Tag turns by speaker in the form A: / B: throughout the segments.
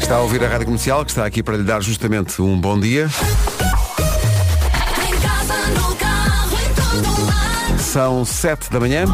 A: Está a ouvir a Rádio Comercial, que está aqui para lhe dar justamente um bom dia. São 7 da manhã.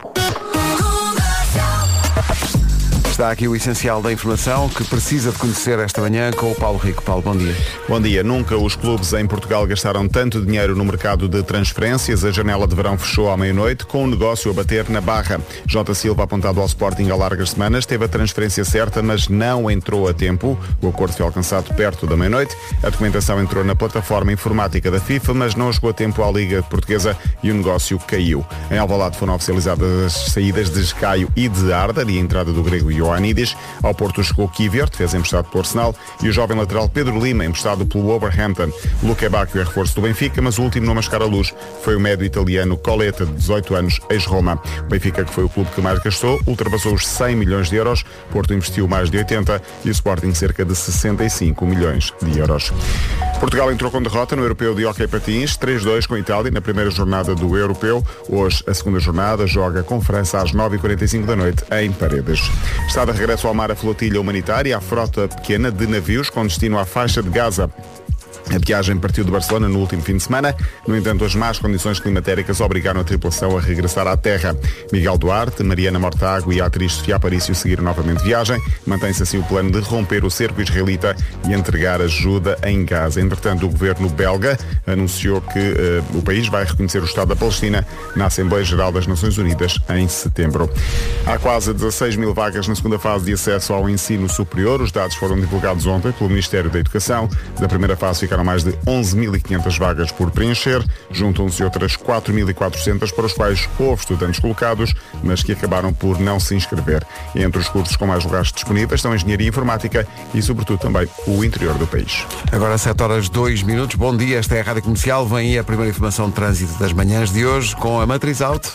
A: Está aqui o essencial da informação que precisa de conhecer esta manhã com o Paulo Rico. Paulo, bom dia.
B: Bom dia. Nunca os clubes em Portugal gastaram tanto dinheiro no mercado de transferências. A janela de verão fechou à meia-noite com o negócio a bater na barra. Jota Silva, apontado ao Sporting há largas semanas, teve a transferência certa, mas não entrou a tempo. O acordo foi alcançado perto da meia-noite. A documentação entrou na plataforma informática da FIFA, mas não chegou a tempo à Liga Portuguesa e o negócio caiu. Em Alvalade foram oficializadas as saídas de Escaio e de Arder e a entrada do grego Ioannidis. Ao Porto chegou Kivior, defesa emprestado pelo Arsenal, e o jovem lateral Pedro Lima, emprestado pelo Wolverhampton. Luque Bacchio é reforço do Benfica, mas o último nome a chegar à luz foi o médio italiano Coletta, de 18 anos, ex-Roma. O Benfica, que foi o clube que mais gastou, ultrapassou os 100 milhões de euros. Porto investiu mais de 80 e o Sporting cerca de 65 milhões de euros. Portugal entrou com derrota no Europeu de Hóquei Patins, 3-2 com a Itália na primeira jornada do Europeu. Hoje, a segunda jornada, joga com França às 9h45 da noite em Paredes. Está de regresso ao mar a flotilha humanitária, a frota pequena de navios com destino à faixa de Gaza. A viagem partiu de Barcelona no último fim de semana. No entanto, as más condições climatéricas obrigaram a tripulação a regressar à terra. Miguel Duarte, Mariana Mortágua e a atriz Sofia Aparício seguiram novamente viagem. Mantém-se assim o plano de romper o cerco israelita e entregar ajuda em Gaza. Entretanto, o governo belga anunciou que o país vai reconhecer o Estado da Palestina na Assembleia Geral das Nações Unidas em setembro. Há quase 16 mil vagas na segunda fase de acesso ao ensino superior. Os dados foram divulgados ontem pelo Ministério da Educação. Da primeira fase ficaram mais de 11.500 vagas por preencher. Juntam-se outras 4.400 para os quais houve estudantes colocados, mas que acabaram por não se inscrever. Entre os cursos com mais lugares disponíveis estão a Engenharia Informática e, sobretudo, também o interior do país.
A: Agora 7h02. Bom dia, esta é a Rádio Comercial. Vem aí a primeira informação de trânsito das manhãs de hoje com a Matriz Auto.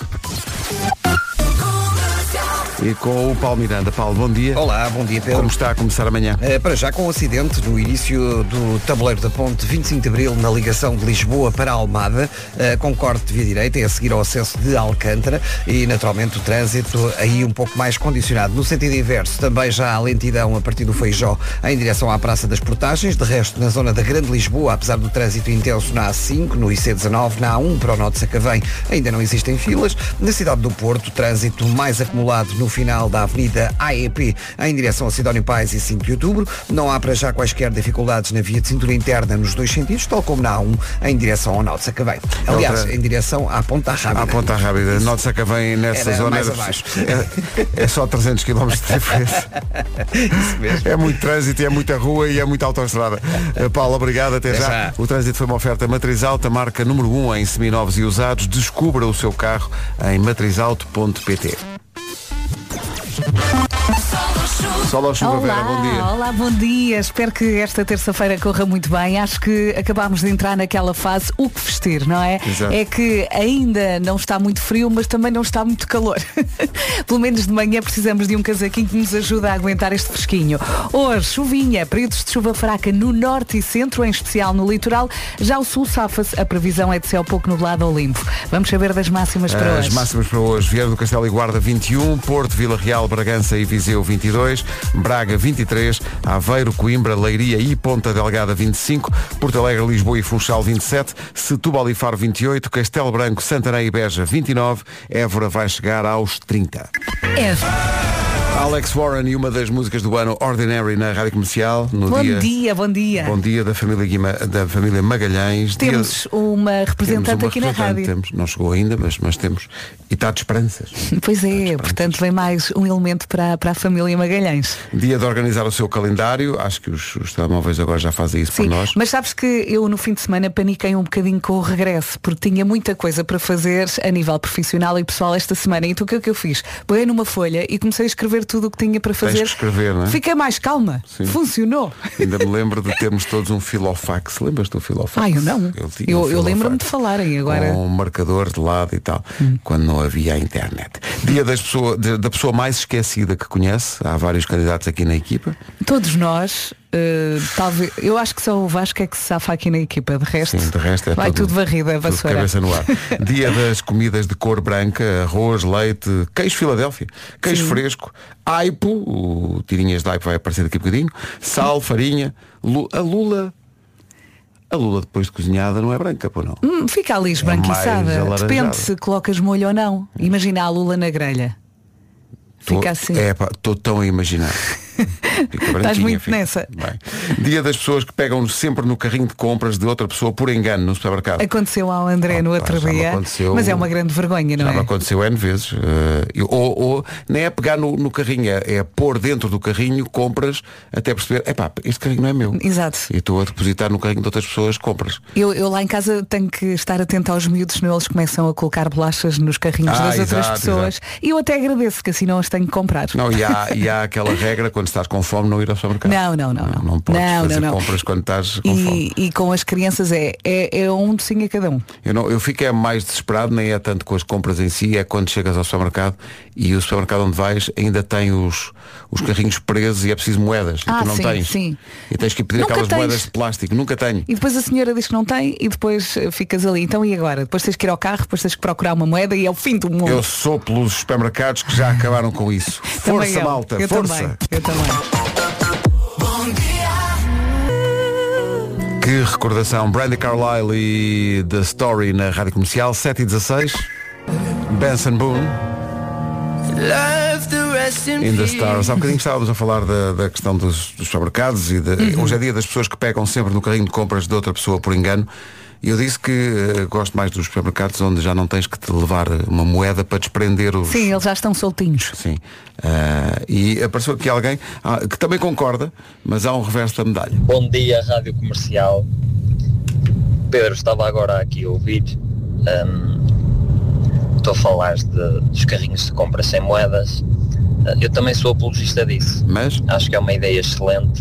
A: E com o Paulo Miranda. Paulo, bom dia.
C: Olá, bom dia, Pedro.
A: Como está a começar amanhã?
C: Para já com o acidente no início do tabuleiro da ponte 25 de Abril na ligação de Lisboa para Almada, com corte de via direita e a seguir ao acesso de Alcântara e naturalmente o trânsito aí um pouco mais condicionado. No sentido inverso, também já há lentidão a partir do Feijó em direção à Praça das Portagens. De resto, na zona da Grande Lisboa, apesar do trânsito intenso na A5, no IC19, na A1 para o Nó de Sacavém, ainda não existem filas. Na cidade do Porto, trânsito mais acumulado no final da Avenida AEP em direção a Sidónio Pais e 5 de Outubro. Não há para já quaisquer dificuldades na via de cintura interna nos dois sentidos, tal como na A1 em direção ao Nó de Sacavém. Aliás, em direção à Ponta Rábida.
A: À Ponta Rábida. Nó de Sacavém nessa zona
C: mais abaixo.
A: É só 300 km de diferença.
C: Isso mesmo.
A: É muito trânsito, é muita rua e é muita autoestrada. Paulo, obrigado, até já. O trânsito foi uma oferta Matriz Auto, a marca número 1 em seminovos e usados. Descubra o seu carro em matrizauto.pt. Olá, Vera, bom dia.
D: Olá, bom dia. Espero que esta terça-feira corra muito bem. Acho que acabámos de entrar naquela fase, o que vestir, não é?
A: Exato.
D: É que ainda não está muito frio, mas também não está muito calor. Pelo menos de manhã precisamos de um casaquinho que nos ajude a aguentar este fresquinho. Hoje, chuvinha, períodos de chuva fraca no norte e centro, em especial no litoral. Já o sul safa-se, a previsão é de céu pouco nublado ou limpo. Vamos saber das máximas para hoje.
A: As máximas para hoje: Viana do Castelo e Guarda 21, Porto, Vila Real, Bragança e Viseu 22, Braga 23, Aveiro, Coimbra, Leiria e Ponta Delgada 25, Porto Alegre, Lisboa e Funchal 27, Setúbal e Faro 28, Castelo Branco, Santarém e Beja 29, Évora vai chegar aos 30. Alex Warren e uma das músicas do ano, Ordinary, na Rádio Comercial. No
D: Bom dia.
A: Bom dia da família Magalhães.
D: Temos uma representante aqui na rádio.
A: Não chegou ainda, mas temos. E está de esperanças.
D: Pois é, portanto vem mais um elemento para a família Magalhães.
A: Dia de organizar o seu calendário. Acho que os telemóveis agora já fazem isso. Sim, por nós.
D: Mas sabes que eu no fim de semana paniquei um bocadinho com o regresso, porque tinha muita coisa para fazer a nível profissional e pessoal esta semana. Então o que é que eu fiz? Peguei numa folha e comecei a escrever tudo o que tinha para fazer.
A: Tens que escrever, não é?
D: Fiquei mais calma. Sim. Funcionou.
A: Ainda me lembro de termos todos um filofax. Lembras do filofax?
D: Eu não. Eu lembro-me de falarem agora.
A: Com um marcador de lado e tal, quando não havia a internet. Dia da pessoa mais esquecida que conhece. Há vários candidatos aqui na equipa.
D: Todos nós Talvez, eu acho que só o Vasco é que se safa aqui na equipa. De resto,
A: Sim, de resto
D: vai tudo varrido, a vassoura.
A: Cabeça no ar. Dia das comidas de cor branca, arroz, leite, queijo Filadélfia, queijo fresco, aipo, o tirinhas de aipo vai aparecer daqui a bocadinho, sal, farinha, a lula depois de cozinhada não é branca, pô, não?
D: Fica ali esbranquiçada. Depende se colocas molho ou não. Imagina a lula na grelha. Fica assim.
A: Estou tão a imaginar.
D: Estás muito nessa.
A: Bem. Dia das pessoas que pegam sempre no carrinho de compras de outra pessoa por engano no supermercado.
D: Aconteceu ao André no outro dia. Mas é uma grande vergonha, não é?
A: Já me aconteceu N vezes. Ou nem é pegar no carrinho, é pôr dentro do carrinho compras até perceber, este carrinho não é meu.
D: Exato.
A: E estou a depositar no carrinho de outras pessoas compras.
D: Eu lá em casa tenho que estar atento aos miúdos, senão eles começam a colocar bolachas nos carrinhos das outras pessoas. E eu até agradeço, que assim não as tenho que comprar.
A: Não, e há aquela regra quando estás com fome não ir ao supermercado. Não podes fazer compras quando estás com fome.
D: E com as crianças é um docinho a cada um.
A: Eu fico mais desesperado, nem é tanto com as compras em si, é quando chegas ao supermercado e o supermercado onde vais ainda tem os carrinhos presos e é preciso moedas. E tu não tens.
D: Sim.
A: E tens que pedir aquelas moedas de plástico. Nunca tenho.
D: E depois a senhora diz que não tem e depois ficas ali. Então e agora? Depois tens que ir ao carro, depois tens que procurar uma moeda e é o fim do mundo.
A: Eu sou pelos supermercados que já acabaram com isso. Força, malta. Força.
D: Eu também.
A: Que recordação. Brandy Carlile e The Story na Rádio Comercial 7h16. Benson Boone In the Stars. Há bocadinho estávamos a falar da questão dos supermercados e hoje é dia das pessoas que pegam sempre no carrinho de compras de outra pessoa por engano. E eu disse que gosto mais dos supermercados onde já não tens que te levar uma moeda para desprender os...
D: Sim, eles já estão soltinhos.
A: Sim. E apareceu aqui alguém que também concorda, mas há um reverso da medalha.
E: Bom dia, Rádio Comercial. Pedro, estava agora aqui a ouvir. Estou a falar dos carrinhos de compra sem moedas. Eu também sou apologista disso.
A: Mas?
E: Acho que é uma ideia excelente.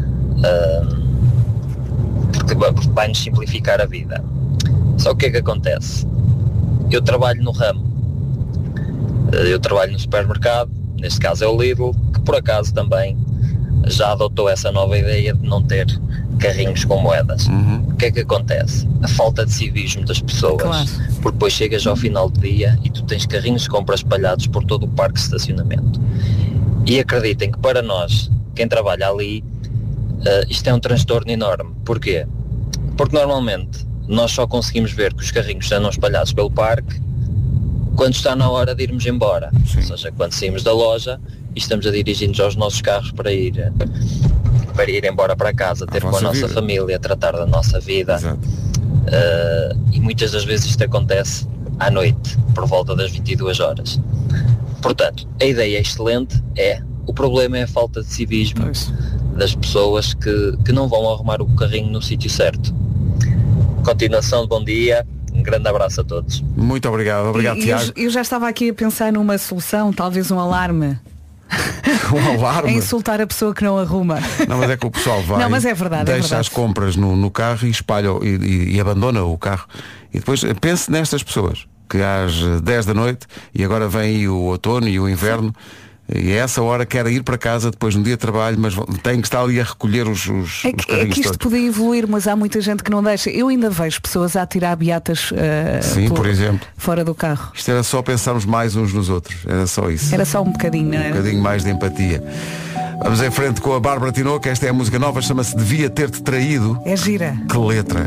E: Porque vai-nos simplificar a vida. Só o que é que acontece? Eu trabalho no ramo. Eu trabalho no supermercado, neste caso é o Lidl, que por acaso também já adotou essa nova ideia de não ter carrinhos com moedas. O que é que acontece? A falta de civismo das pessoas.
D: Claro.
E: Porque depois chegas ao final do dia e tu tens carrinhos de compra espalhados por todo o parque de estacionamento. E acreditem que para nós, quem trabalha ali, isto é um transtorno enorme. Porquê? Porque normalmente nós só conseguimos ver que os carrinhos estão espalhados pelo parque quando está na hora de irmos embora.
A: Sim.
E: Ou seja, quando saímos da loja e estamos a dirigir-nos aos nossos carros para ir embora para casa, ter com a nossa família, tratar da nossa vida. E muitas das vezes isto acontece à noite, por volta das 22 horas. Portanto, a ideia é excelente, o problema é a falta de civismo das pessoas que não vão arrumar o carrinho no sítio certo. Continuação de bom dia, um grande abraço a todos.
A: Muito obrigado, Tiago.
D: Eu já estava aqui a pensar numa solução, talvez um alarme.
A: Um alarme?
D: É insultar a pessoa que não arruma.
A: Não, mas é que o pessoal vai,
D: não, mas é verdade,
A: deixa as compras no carro e espalha e abandona o carro. E depois pense nestas pessoas que às 10 da noite, e agora vem aí o outono e o inverno, e a essa hora quer ir para casa depois no dia de trabalho, mas tem que estar ali a recolher os carrinhos
D: é que isto podia evoluir, mas há muita gente que não deixa. Eu ainda vejo pessoas a tirar beatas
A: por exemplo,
D: fora do carro.
A: Isto era só pensarmos mais uns nos outros. Era só isso.
D: Era só um bocadinho, não era?
A: Um bocadinho mais de empatia. Vamos em frente com a Bárbara Tinoco. Esta é a música nova, chama-se Devia Ter-te Traído.
D: É gira.
A: Que letra.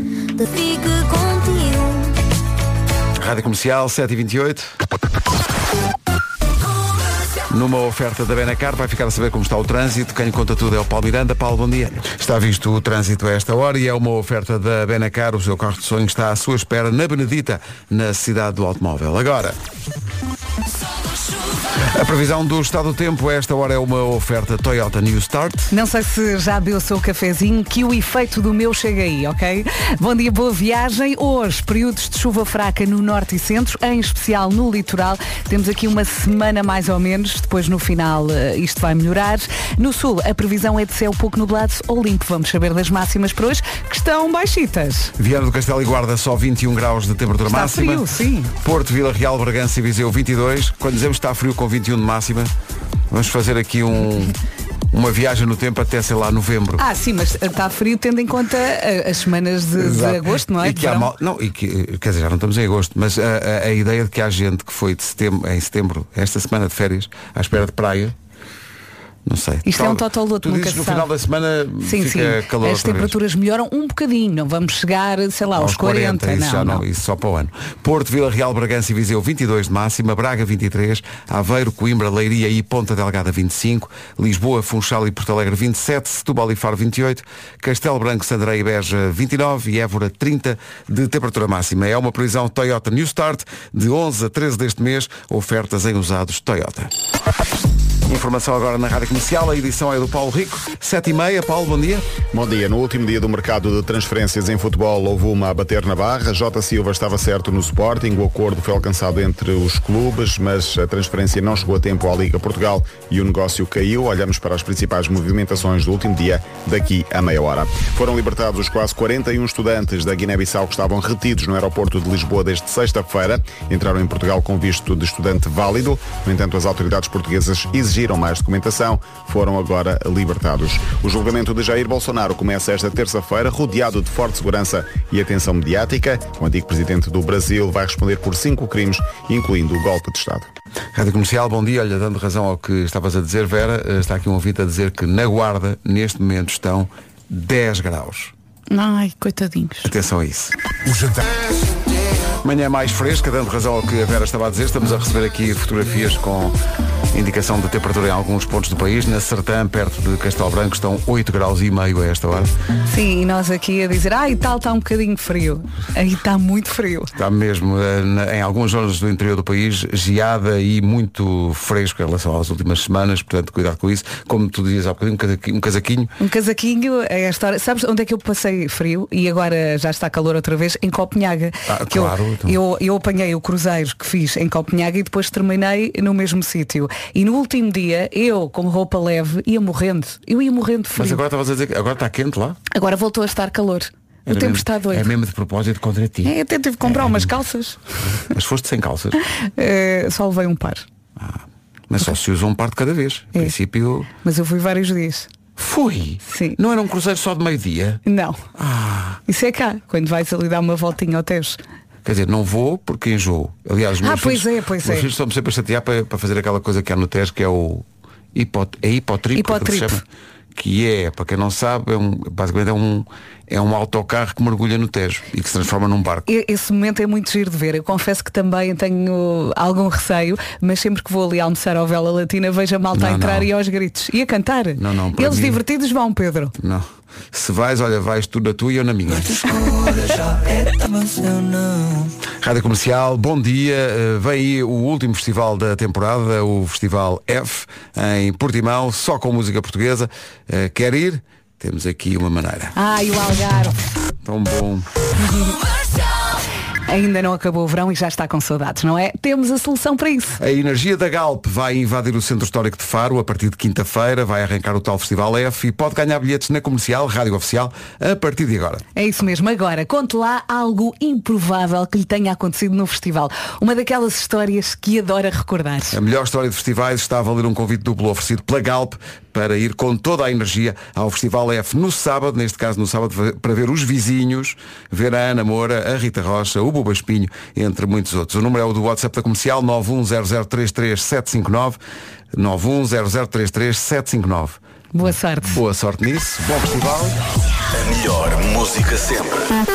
A: Rádio Comercial 7h28. Numa oferta da Benacar, vai ficar a saber como está o trânsito. Quem conta tudo é o Paulo Miranda. Paulo, bom dia. Está visto o trânsito a esta hora e é uma oferta da Benacar. O seu carro de sonho está à sua espera na Benedita, na cidade do automóvel. Agora, a previsão do estado do tempo a esta hora é uma oferta Toyota New Start.
D: Não sei se já deu o seu cafezinho, que o efeito do meu chega aí, ok? Bom dia, boa viagem. Hoje, períodos de chuva fraca no norte e centro, em especial no litoral. Temos aqui uma semana mais ou menos, depois no final isto vai melhorar. No sul, a previsão é de céu pouco nublado ou limpo. Vamos saber das máximas para hoje, que estão baixitas.
A: Viana do Castelo e Guarda, só 21 graus de temperatura
D: está
A: máxima.
D: Frio, sim.
A: Porto, Vila Real, Bragança e Viseu, 22. Quando dizemos que está frio com 21 de máxima, vamos fazer aqui um uma viagem no tempo até, sei lá, novembro.
D: Sim, mas está frio tendo em conta as semanas de agosto, não é?
A: E que quer dizer, já não estamos em agosto, mas a ideia de que há gente que foi em setembro, esta semana de férias, à espera de praia. Não sei.
D: Isto é um totoloto, nunca se
A: no
D: sabe.
A: final da semana fica calor.
D: As temperaturas melhoram um bocadinho, não vamos chegar, sei lá, aos 40.
A: Isso só para o ano. Porto, Vila Real, Bragança e Viseu 22 de máxima, Braga 23, Aveiro, Coimbra, Leiria e Ponta Delgada 25, Lisboa, Funchal e Porto Alegre 27, Setúbal e Faro 28, Castelo Branco, Santarém e Beja 29 e Évora 30 de temperatura máxima. É uma previsão Toyota New Start de 11 a 13 deste mês, ofertas em usados Toyota. Informação agora na Rádio Comercial, a edição é do Paulo Rico, 7h30. Paulo, bom dia.
B: Bom dia. No último dia do mercado de transferências em futebol houve uma a bater na barra. Jota Silva estava certo no Sporting, o acordo foi alcançado entre os clubes, mas a transferência não chegou a tempo à Liga Portugal e o negócio caiu. Olhamos para as principais movimentações do último dia daqui a meia hora. Foram libertados os quase 41 estudantes da Guiné-Bissau que estavam retidos no aeroporto de Lisboa desde sexta-feira. Entraram em Portugal com visto de estudante válido. No entanto, as autoridades portuguesas exigiram mais documentação, foram agora libertados. O julgamento de Jair Bolsonaro começa esta terça-feira, rodeado de forte segurança e atenção mediática. O antigo presidente do Brasil vai responder por 5 crimes, incluindo o golpe de Estado.
A: Rádio Comercial, bom dia. Olha, dando razão ao que estavas a dizer, Vera, está aqui um ouvinte a dizer que na Guarda, neste momento, estão 10 graus.
D: Ai, coitadinhos.
A: Atenção a isso. O jantar. Manhã mais fresca, dando razão ao que a Vera estava a dizer, estamos a receber aqui fotografias com indicação de temperatura em alguns pontos do país. Na Sertã, perto de Castelo Branco, estão 8,5 graus a esta hora.
D: Sim, e nós aqui a dizer, e tal, está um bocadinho frio. Aí está muito frio.
A: Está mesmo, em algumas zonas do interior do país, geada e muito fresco em relação às últimas semanas, portanto, cuidado com isso. Como tu dizias há bocadinho, um casaquinho.
D: Um casaquinho, é esta hora. Sabes onde é que eu passei frio e agora já está calor outra vez? Em Copenhaga.
A: Claro.
D: Eu apanhei o cruzeiro que fiz em Copenhaga e depois terminei no mesmo sítio. E no último dia, eu com roupa leve ia morrendo. Eu ia morrendo de frio.
A: Mas agora estavas a dizer que agora está quente lá?
D: Agora voltou a estar calor. O tempo está doido.
A: É mesmo de propósito contra ti.
D: Até tive que comprar umas calças.
A: Mas foste sem calças?
D: Só levei um par.
A: Mas só se usa um par de cada vez. Em princípio...
D: Mas eu fui vários dias.
A: Fui?
D: Sim.
A: Não era um cruzeiro só de meio-dia?
D: Não. Isso é cá, quando vais ali dar uma voltinha ao Tejo.
A: Quer dizer, não vou porque enjoo. Aliás, meus filhos estão-me sempre a chatear para fazer aquela coisa que há no Tejo, que é o hipotripo, que se chama. Que é, para quem não sabe, basicamente é um autocarro que mergulha no Tejo e que se transforma num barco.
D: Esse momento é muito giro de ver. Eu confesso que também tenho algum receio, mas sempre que vou ali almoçar ao Vela Latina vejo a malta a entrar e aos gritos. E a cantar.
A: Não,
D: eles divertidos vão, Pedro.
A: Não. Se vais, olha, vais tu na tua e eu na minha. Rádio Comercial, bom dia. Vem aí o último festival da temporada, o Festival F, em Portimão, só com música portuguesa. Quer ir? Temos aqui uma maneira.
D: E o Algarve.
A: Tão bom.
D: Ainda não acabou o verão e já está com saudades, não é? Temos a solução para isso.
A: A energia da Galp vai invadir o Centro Histórico de Faro a partir de quinta-feira, vai arrancar o tal Festival F e pode ganhar bilhetes na Comercial, Rádio Oficial, a partir de agora.
D: É isso mesmo. Agora, conte lá algo improvável que lhe tenha acontecido no festival. Uma daquelas histórias que adora recordar.
A: A melhor história de festivais está a valer um convite duplo oferecido pela Galp para ir com toda a energia ao Festival F no sábado, neste caso no sábado, para ver os vizinhos, ver a Ana Moura, a Rita Rocha, o Buba Espinho, entre muitos outros. O número é o do WhatsApp da Comercial, 910033759, 910033759.
D: Boa sorte.
A: Boa sorte nisso, bom festival.
F: A melhor música sempre.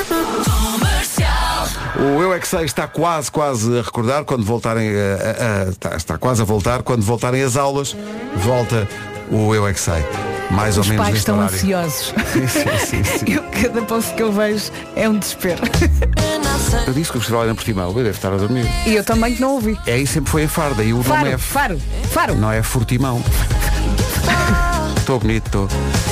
A: O Eu é que Sei está quase a recordar quando voltarem está quase a voltar quando voltarem as aulas. Volta o Eu é que Sei. Mais ou menos.
D: Os pais
A: neste
D: estão
A: horário.
D: Ansiosos.
A: Sim.
D: Cada posto que eu vejo é um desespero.
A: Eu disse que o festival era em Portimão, eu devo estar a dormir.
D: E eu também que não ouvi.
A: Aí sempre foi em Faro, daí o nome é
D: Faro.
A: Não é Fortimão. Estou bonito, estou.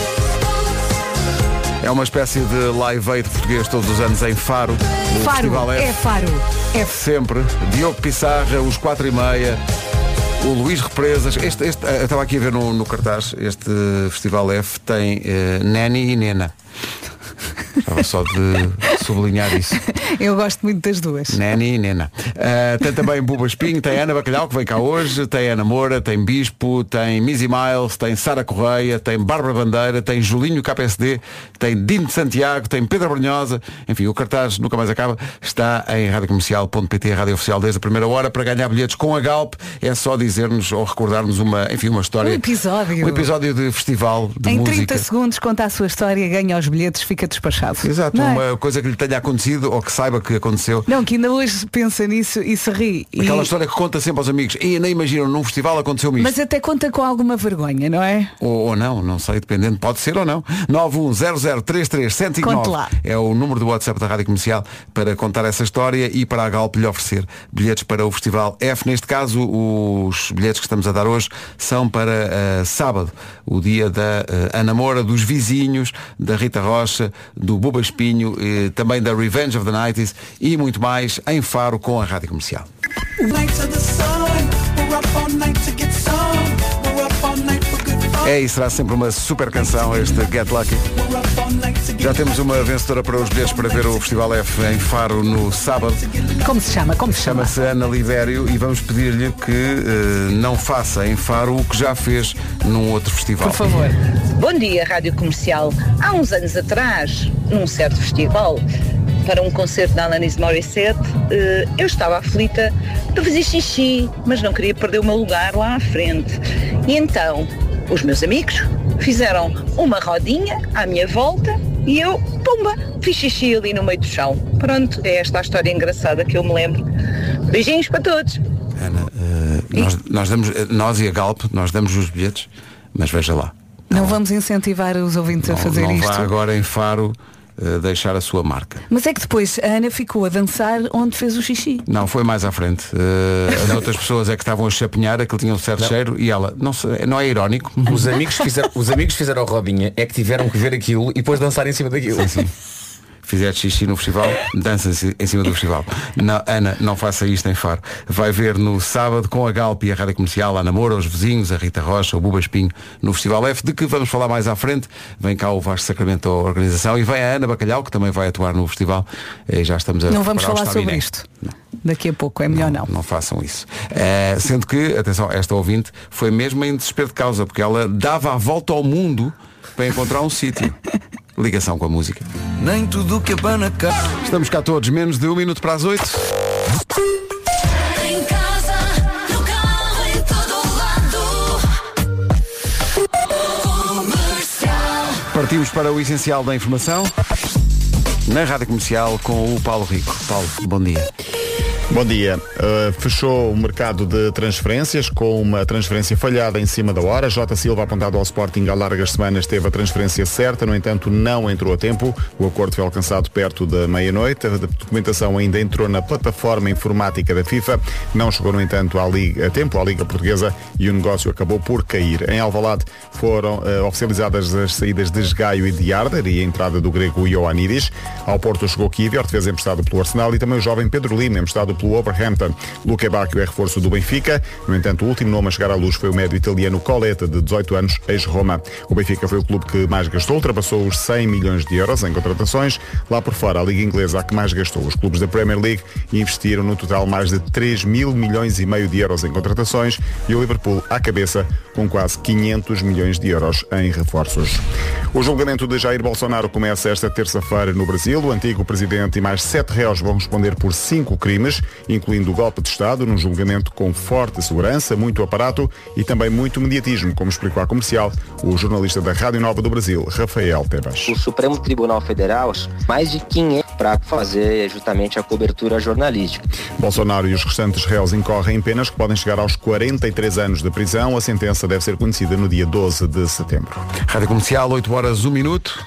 A: É uma espécie de live aid português todos os anos em Faro. O Festival F.
D: É Faro.
A: Sempre. Diogo Pissarra, os 4h30. O Luís Represas. Eu estava aqui a ver no cartaz. Este Festival F tem Neni e Nena. Estava só de sublinhar isso.
D: Eu gosto muito das duas.
A: Neni e Nena. Tem também Buba Espinho, tem Ana Bacalhau, que vem cá hoje, tem Ana Moura, tem Bispo, tem Missy Miles, tem Sara Correia, tem Bárbara Bandeira, tem Julinho KPSD, tem Dino de Santiago, tem Pedro Brunhosa. Enfim, o cartaz nunca mais acaba. Está em radiocomercial.pt, a rádio oficial desde a primeira hora. Para ganhar bilhetes com a Galp é só dizer-nos ou recordar-nos uma história.
D: Um episódio
A: de festival de
D: em
A: música.
D: 30 segundos conta a sua história, ganha os bilhetes, fica despachado.
A: Exato,
D: não
A: uma coisa que lhe tenha acontecido ou que saiba que aconteceu.
D: Não, que ainda hoje pensa nisso e se ri.
A: Aquela história que conta sempre aos amigos. E nem imaginam, num festival aconteceu-me isto.
D: Mas até conta com alguma vergonha, não é?
A: Ou não sei, dependendo, pode ser ou não. 910033159 é o número do WhatsApp da Rádio Comercial para contar essa história e para a Galp lhe oferecer bilhetes para o Festival F. Neste caso, os bilhetes que estamos a dar hoje são para sábado, o dia da Ana Moura, dos Vizinhos, da Rita Rocha, do Buba Espinho, também da Revenge of the 90s e muito mais em Faro com a Rádio Comercial. É e será sempre uma super canção este Get Lucky. Já temos uma vencedora para os bilhetes para ver o Festival F em Faro no sábado.
D: Como se chama?
A: Chama-se Ana Libério e vamos pedir-lhe que não faça em Faro o que já fez num outro festival.
D: Por favor.
G: Bom dia, Rádio Comercial. Há uns anos atrás, num certo festival, para um concerto da Alanis Morissette, eu estava aflita para fazer xixi, mas não queria perder o meu lugar lá à frente. E então, os meus amigos fizeram uma rodinha à minha volta e eu, pumba, fiz xixi ali no meio do chão. Pronto, é esta a história engraçada que eu me lembro. Beijinhos para todos.
A: Ana, nós e a Galp, nós damos os bilhetes, mas veja lá.
D: Não vamos incentivar os ouvintes a fazer isto.
A: Não vá agora em Faro deixar a sua marca.
D: Mas é que depois a Ana ficou a dançar onde fez o xixi.
A: Não, foi mais à frente. As outras pessoas é que estavam a chapinhar, aquele tinha um certo cheiro e ela, não é irónico.
H: Os amigos fizeram a rodinha, é que tiveram que ver aquilo e depois dançar em cima daquilo.
A: Sim. Fizeste xixi no festival, dança em cima do festival. Não, Ana, não faça isto em Faro. Vai ver no sábado com a Galp e a Rádio Comercial, a Ana Moura, os Vizinhos, a Rita Rocha, o Buba Espinho no Festival F, de que vamos falar mais à frente. Vem cá o Vasco Sacramento da organização e vem a Ana Bacalhau, que também vai atuar no festival. E já estamos a
D: Não vamos falar sobre isto. Não. Daqui a pouco, é melhor não.
A: Não façam isso. Sendo que, atenção, esta ouvinte foi mesmo em desespero de causa, porque ela dava a volta ao mundo para encontrar um sítio. Ligação com a música.
I: Nem tudo que abana cá.
A: Estamos cá todos, menos de 1 minuto para as 8.
J: Em casa, no carro, em todo lado. Comercial.
A: Partimos para o essencial da informação na Rádio Comercial com o Paulo Rico. Paulo, bom dia.
B: Bom dia. Fechou o mercado de transferências com uma transferência falhada em cima da hora. J. Silva, apontado ao Sporting há largas semanas, teve a transferência certa, no entanto não entrou a tempo. O acordo foi alcançado perto da meia-noite. A documentação ainda entrou na plataforma informática da FIFA. Não chegou, no entanto, a tempo à Liga Portuguesa e o negócio acabou por cair. Em Alvalade foram oficializadas as saídas de Esgaio e de Arder e a entrada do grego Ioannidis. Ao Porto chegou Kivior, defesa emprestado pelo Arsenal, e também o jovem Pedro Lima, emprestado pelo Wolverhampton. Luque Bacchio é reforço do Benfica. No entanto, o último nome a chegar à luz foi o médio italiano Coletta, de 18 anos, ex-Roma. O Benfica foi o clube que mais gastou, ultrapassou os 100 milhões de euros em contratações. Lá por fora, a Liga Inglesa a que mais gastou. Os clubes da Premier League investiram no total mais de 3 mil milhões e meio de euros em contratações e o Liverpool à cabeça com quase 500 milhões de euros em reforços. O julgamento de Jair Bolsonaro começa esta terça-feira no Brasil. O antigo presidente e mais 7 réus vão responder por 5 crimes, incluindo o golpe de Estado, num julgamento com forte segurança, muito aparato e também muito mediatismo, como explicou à Comercial o jornalista da Rádio Nova do Brasil, Rafael Tebas.
K: O Supremo Tribunal Federal, mais de 500 para fazer justamente a cobertura jornalística.
B: Bolsonaro e os restantes réus incorrem em penas que podem chegar aos 43 anos de prisão. A sentença deve ser conhecida no dia 12 de setembro.
A: Rádio Comercial, 8 horas, 1 minuto.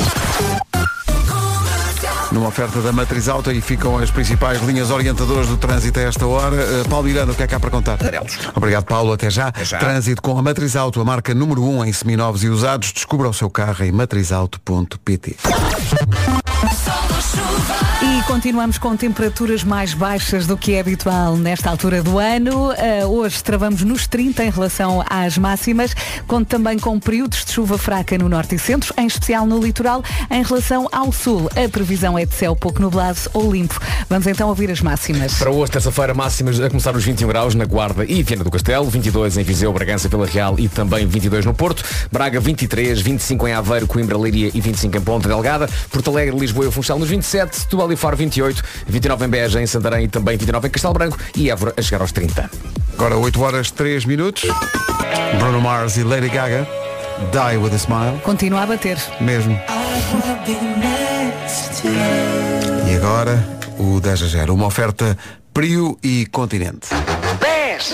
A: Numa oferta da Matriz Auto, e ficam as principais linhas orientadoras do trânsito a esta hora. Paulo Miranda, o que é que há para contar? Obrigado, Paulo. Até já. Trânsito com a Matriz Auto, a marca número 1 em seminovos e usados. Descubra o seu carro em matrizauto.pt.
J: Sol ou chuva.
D: E continuamos com temperaturas mais baixas do que é habitual nesta altura do ano. Hoje travamos nos 30 em relação às máximas, conto também com períodos de chuva fraca no norte e centro, em especial no litoral. Em relação ao sul, a previsão é de céu pouco nublado ou limpo. Vamos então ouvir as máximas.
H: Para hoje, terça-feira, máximas a começar nos 21 graus na Guarda e Viana do Castelo, 22 em Viseu, Bragança, Vila Real e também 22 no Porto, Braga 23, 25 em Aveiro, Coimbra, Leiria e 25 em Ponta Delgada, Porto Alegre, Lisboa e Funchal nos 27, Setúbal e Faro 28, 29 em Beja, em Santarém e também 29 em Castelo Branco e Évora a chegar aos 30.
A: Agora 8 horas 3 minutos. Bruno Mars e Lady Gaga, Die With A Smile.
D: Continua a bater.
A: Mesmo. E agora o 10-0, uma oferta Prio e Continente.
J: 10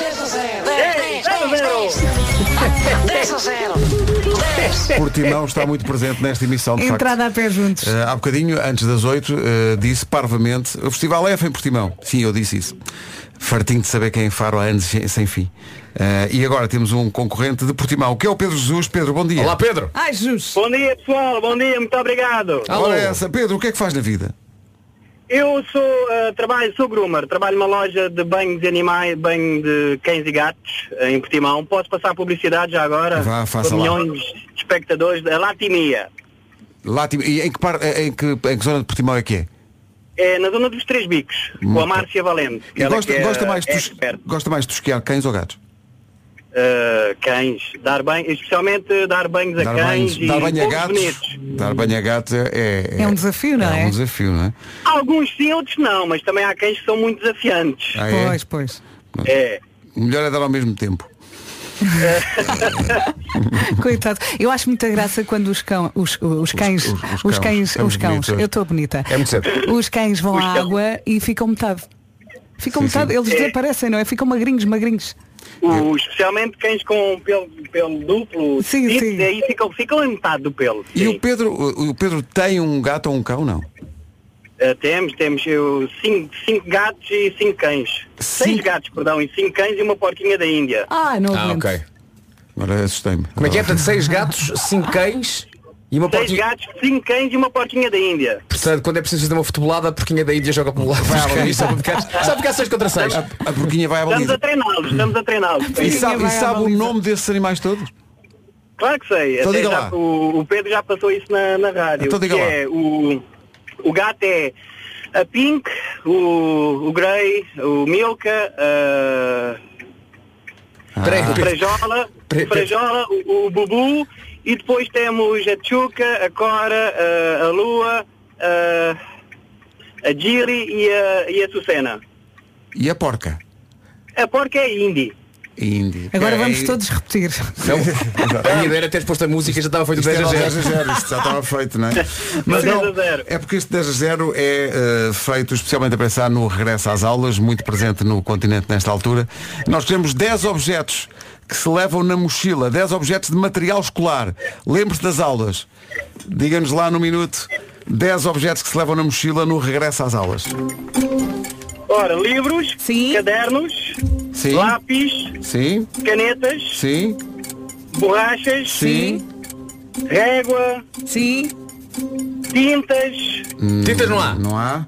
J: a 0.
A: Portimão está muito presente nesta emissão, de
D: Entrada
A: facto.
D: a pé juntos.
A: Há bocadinho, antes das 8, disse parvamente, o Festival F em Portimão. Sim, eu disse isso. Fartinho de saber quem Faro há anos sem fim. E agora temos um concorrente de Portimão, que é o Pedro Jesus. Pedro, bom dia.
H: Olá, Pedro.
D: Ai, Jesus.
L: Bom dia, pessoal. Bom dia, muito obrigado.
A: Ora essa, Pedro, o que é que faz na vida?
L: Eu sou groomer, trabalho numa loja de banhos de animais, banho de cães e gatos em Portimão. Posso passar publicidade já agora?
A: Vá, faça
L: para
A: lá.
L: milhões de espectadores da Latimia.
A: E em que zona de Portimão é que é?
L: É na zona dos Três Bicos, com a Márcia Valente.
A: E gosta mais de tosquear cães ou gatos?
L: Cães, especialmente dar banhos a cães e
A: dar banho a
L: poucos
A: gatos.
L: bonitos.
A: Dar banho a gatos
D: é um desafio, não é?
A: É um desafio, não é?
L: Alguns sim, outros não, mas também há cães que são muito desafiantes.
A: Ah, é?
D: Pois.
L: É.
A: O melhor é dar ao mesmo tempo.
D: Coitado. Eu acho muita graça quando os cães, eu estou bonita.
H: É muito cedo.
D: Os cães vão à água e ficam metade. Eles desaparecem, não é? Ficam magrinhos.
L: Especialmente cães com pelo duplo,
D: sim.
L: Aí ficam em metade do pelo.
A: E o Pedro tem um gato ou um cão, não?
L: Temos 5 gatos e 5 cães. 6 gatos, perdão, e 5 cães e uma porquinha da Índia.
D: Não
H: aguento. Ok.
A: Agora assustei-me.
H: Como é que é? Portanto, 6 gatos, 5 cães e uma
L: 6
H: porquinha.
L: gatos, 5 cães e uma porquinha da Índia.
H: Portanto, quando é preciso fazer uma futebolada, a porquinha da Índia joga pelo lado. Só porque há 6 contra 6.
A: A porquinha vai à baliza.
L: Estamos a treiná-los.
A: E sabe o nome desses animais todos?
L: Claro que sei.
A: Então diga lá.
L: O Pedro já passou isso na rádio.
A: Então diga lá.
L: O gato é a Pink, o Grey, o Milka, o Frajola, o Bubu, e depois temos a Chuca, a Cora, a Lua, a Giri e a Sucena.
A: E a porca?
L: A porca é Indy.
D: Agora vamos todos repetir.
H: A minha ideia era ter posto a música e já estava feito 10 a 0.
A: Isto já estava feito, não é? Mas não, é porque este 10 a 0 é feito especialmente a pensar no regresso às aulas, muito presente no continente nesta altura. Nós temos 10 objetos que se levam na mochila, 10 objetos de material escolar. Lembre-se das aulas. Diga-nos lá no minuto 10 objetos que se levam na mochila no regresso às aulas.
L: Ora, livros, cadernos, lápis, canetas, borrachas, régua, tintas.
H: Tintas não há?
A: Não há.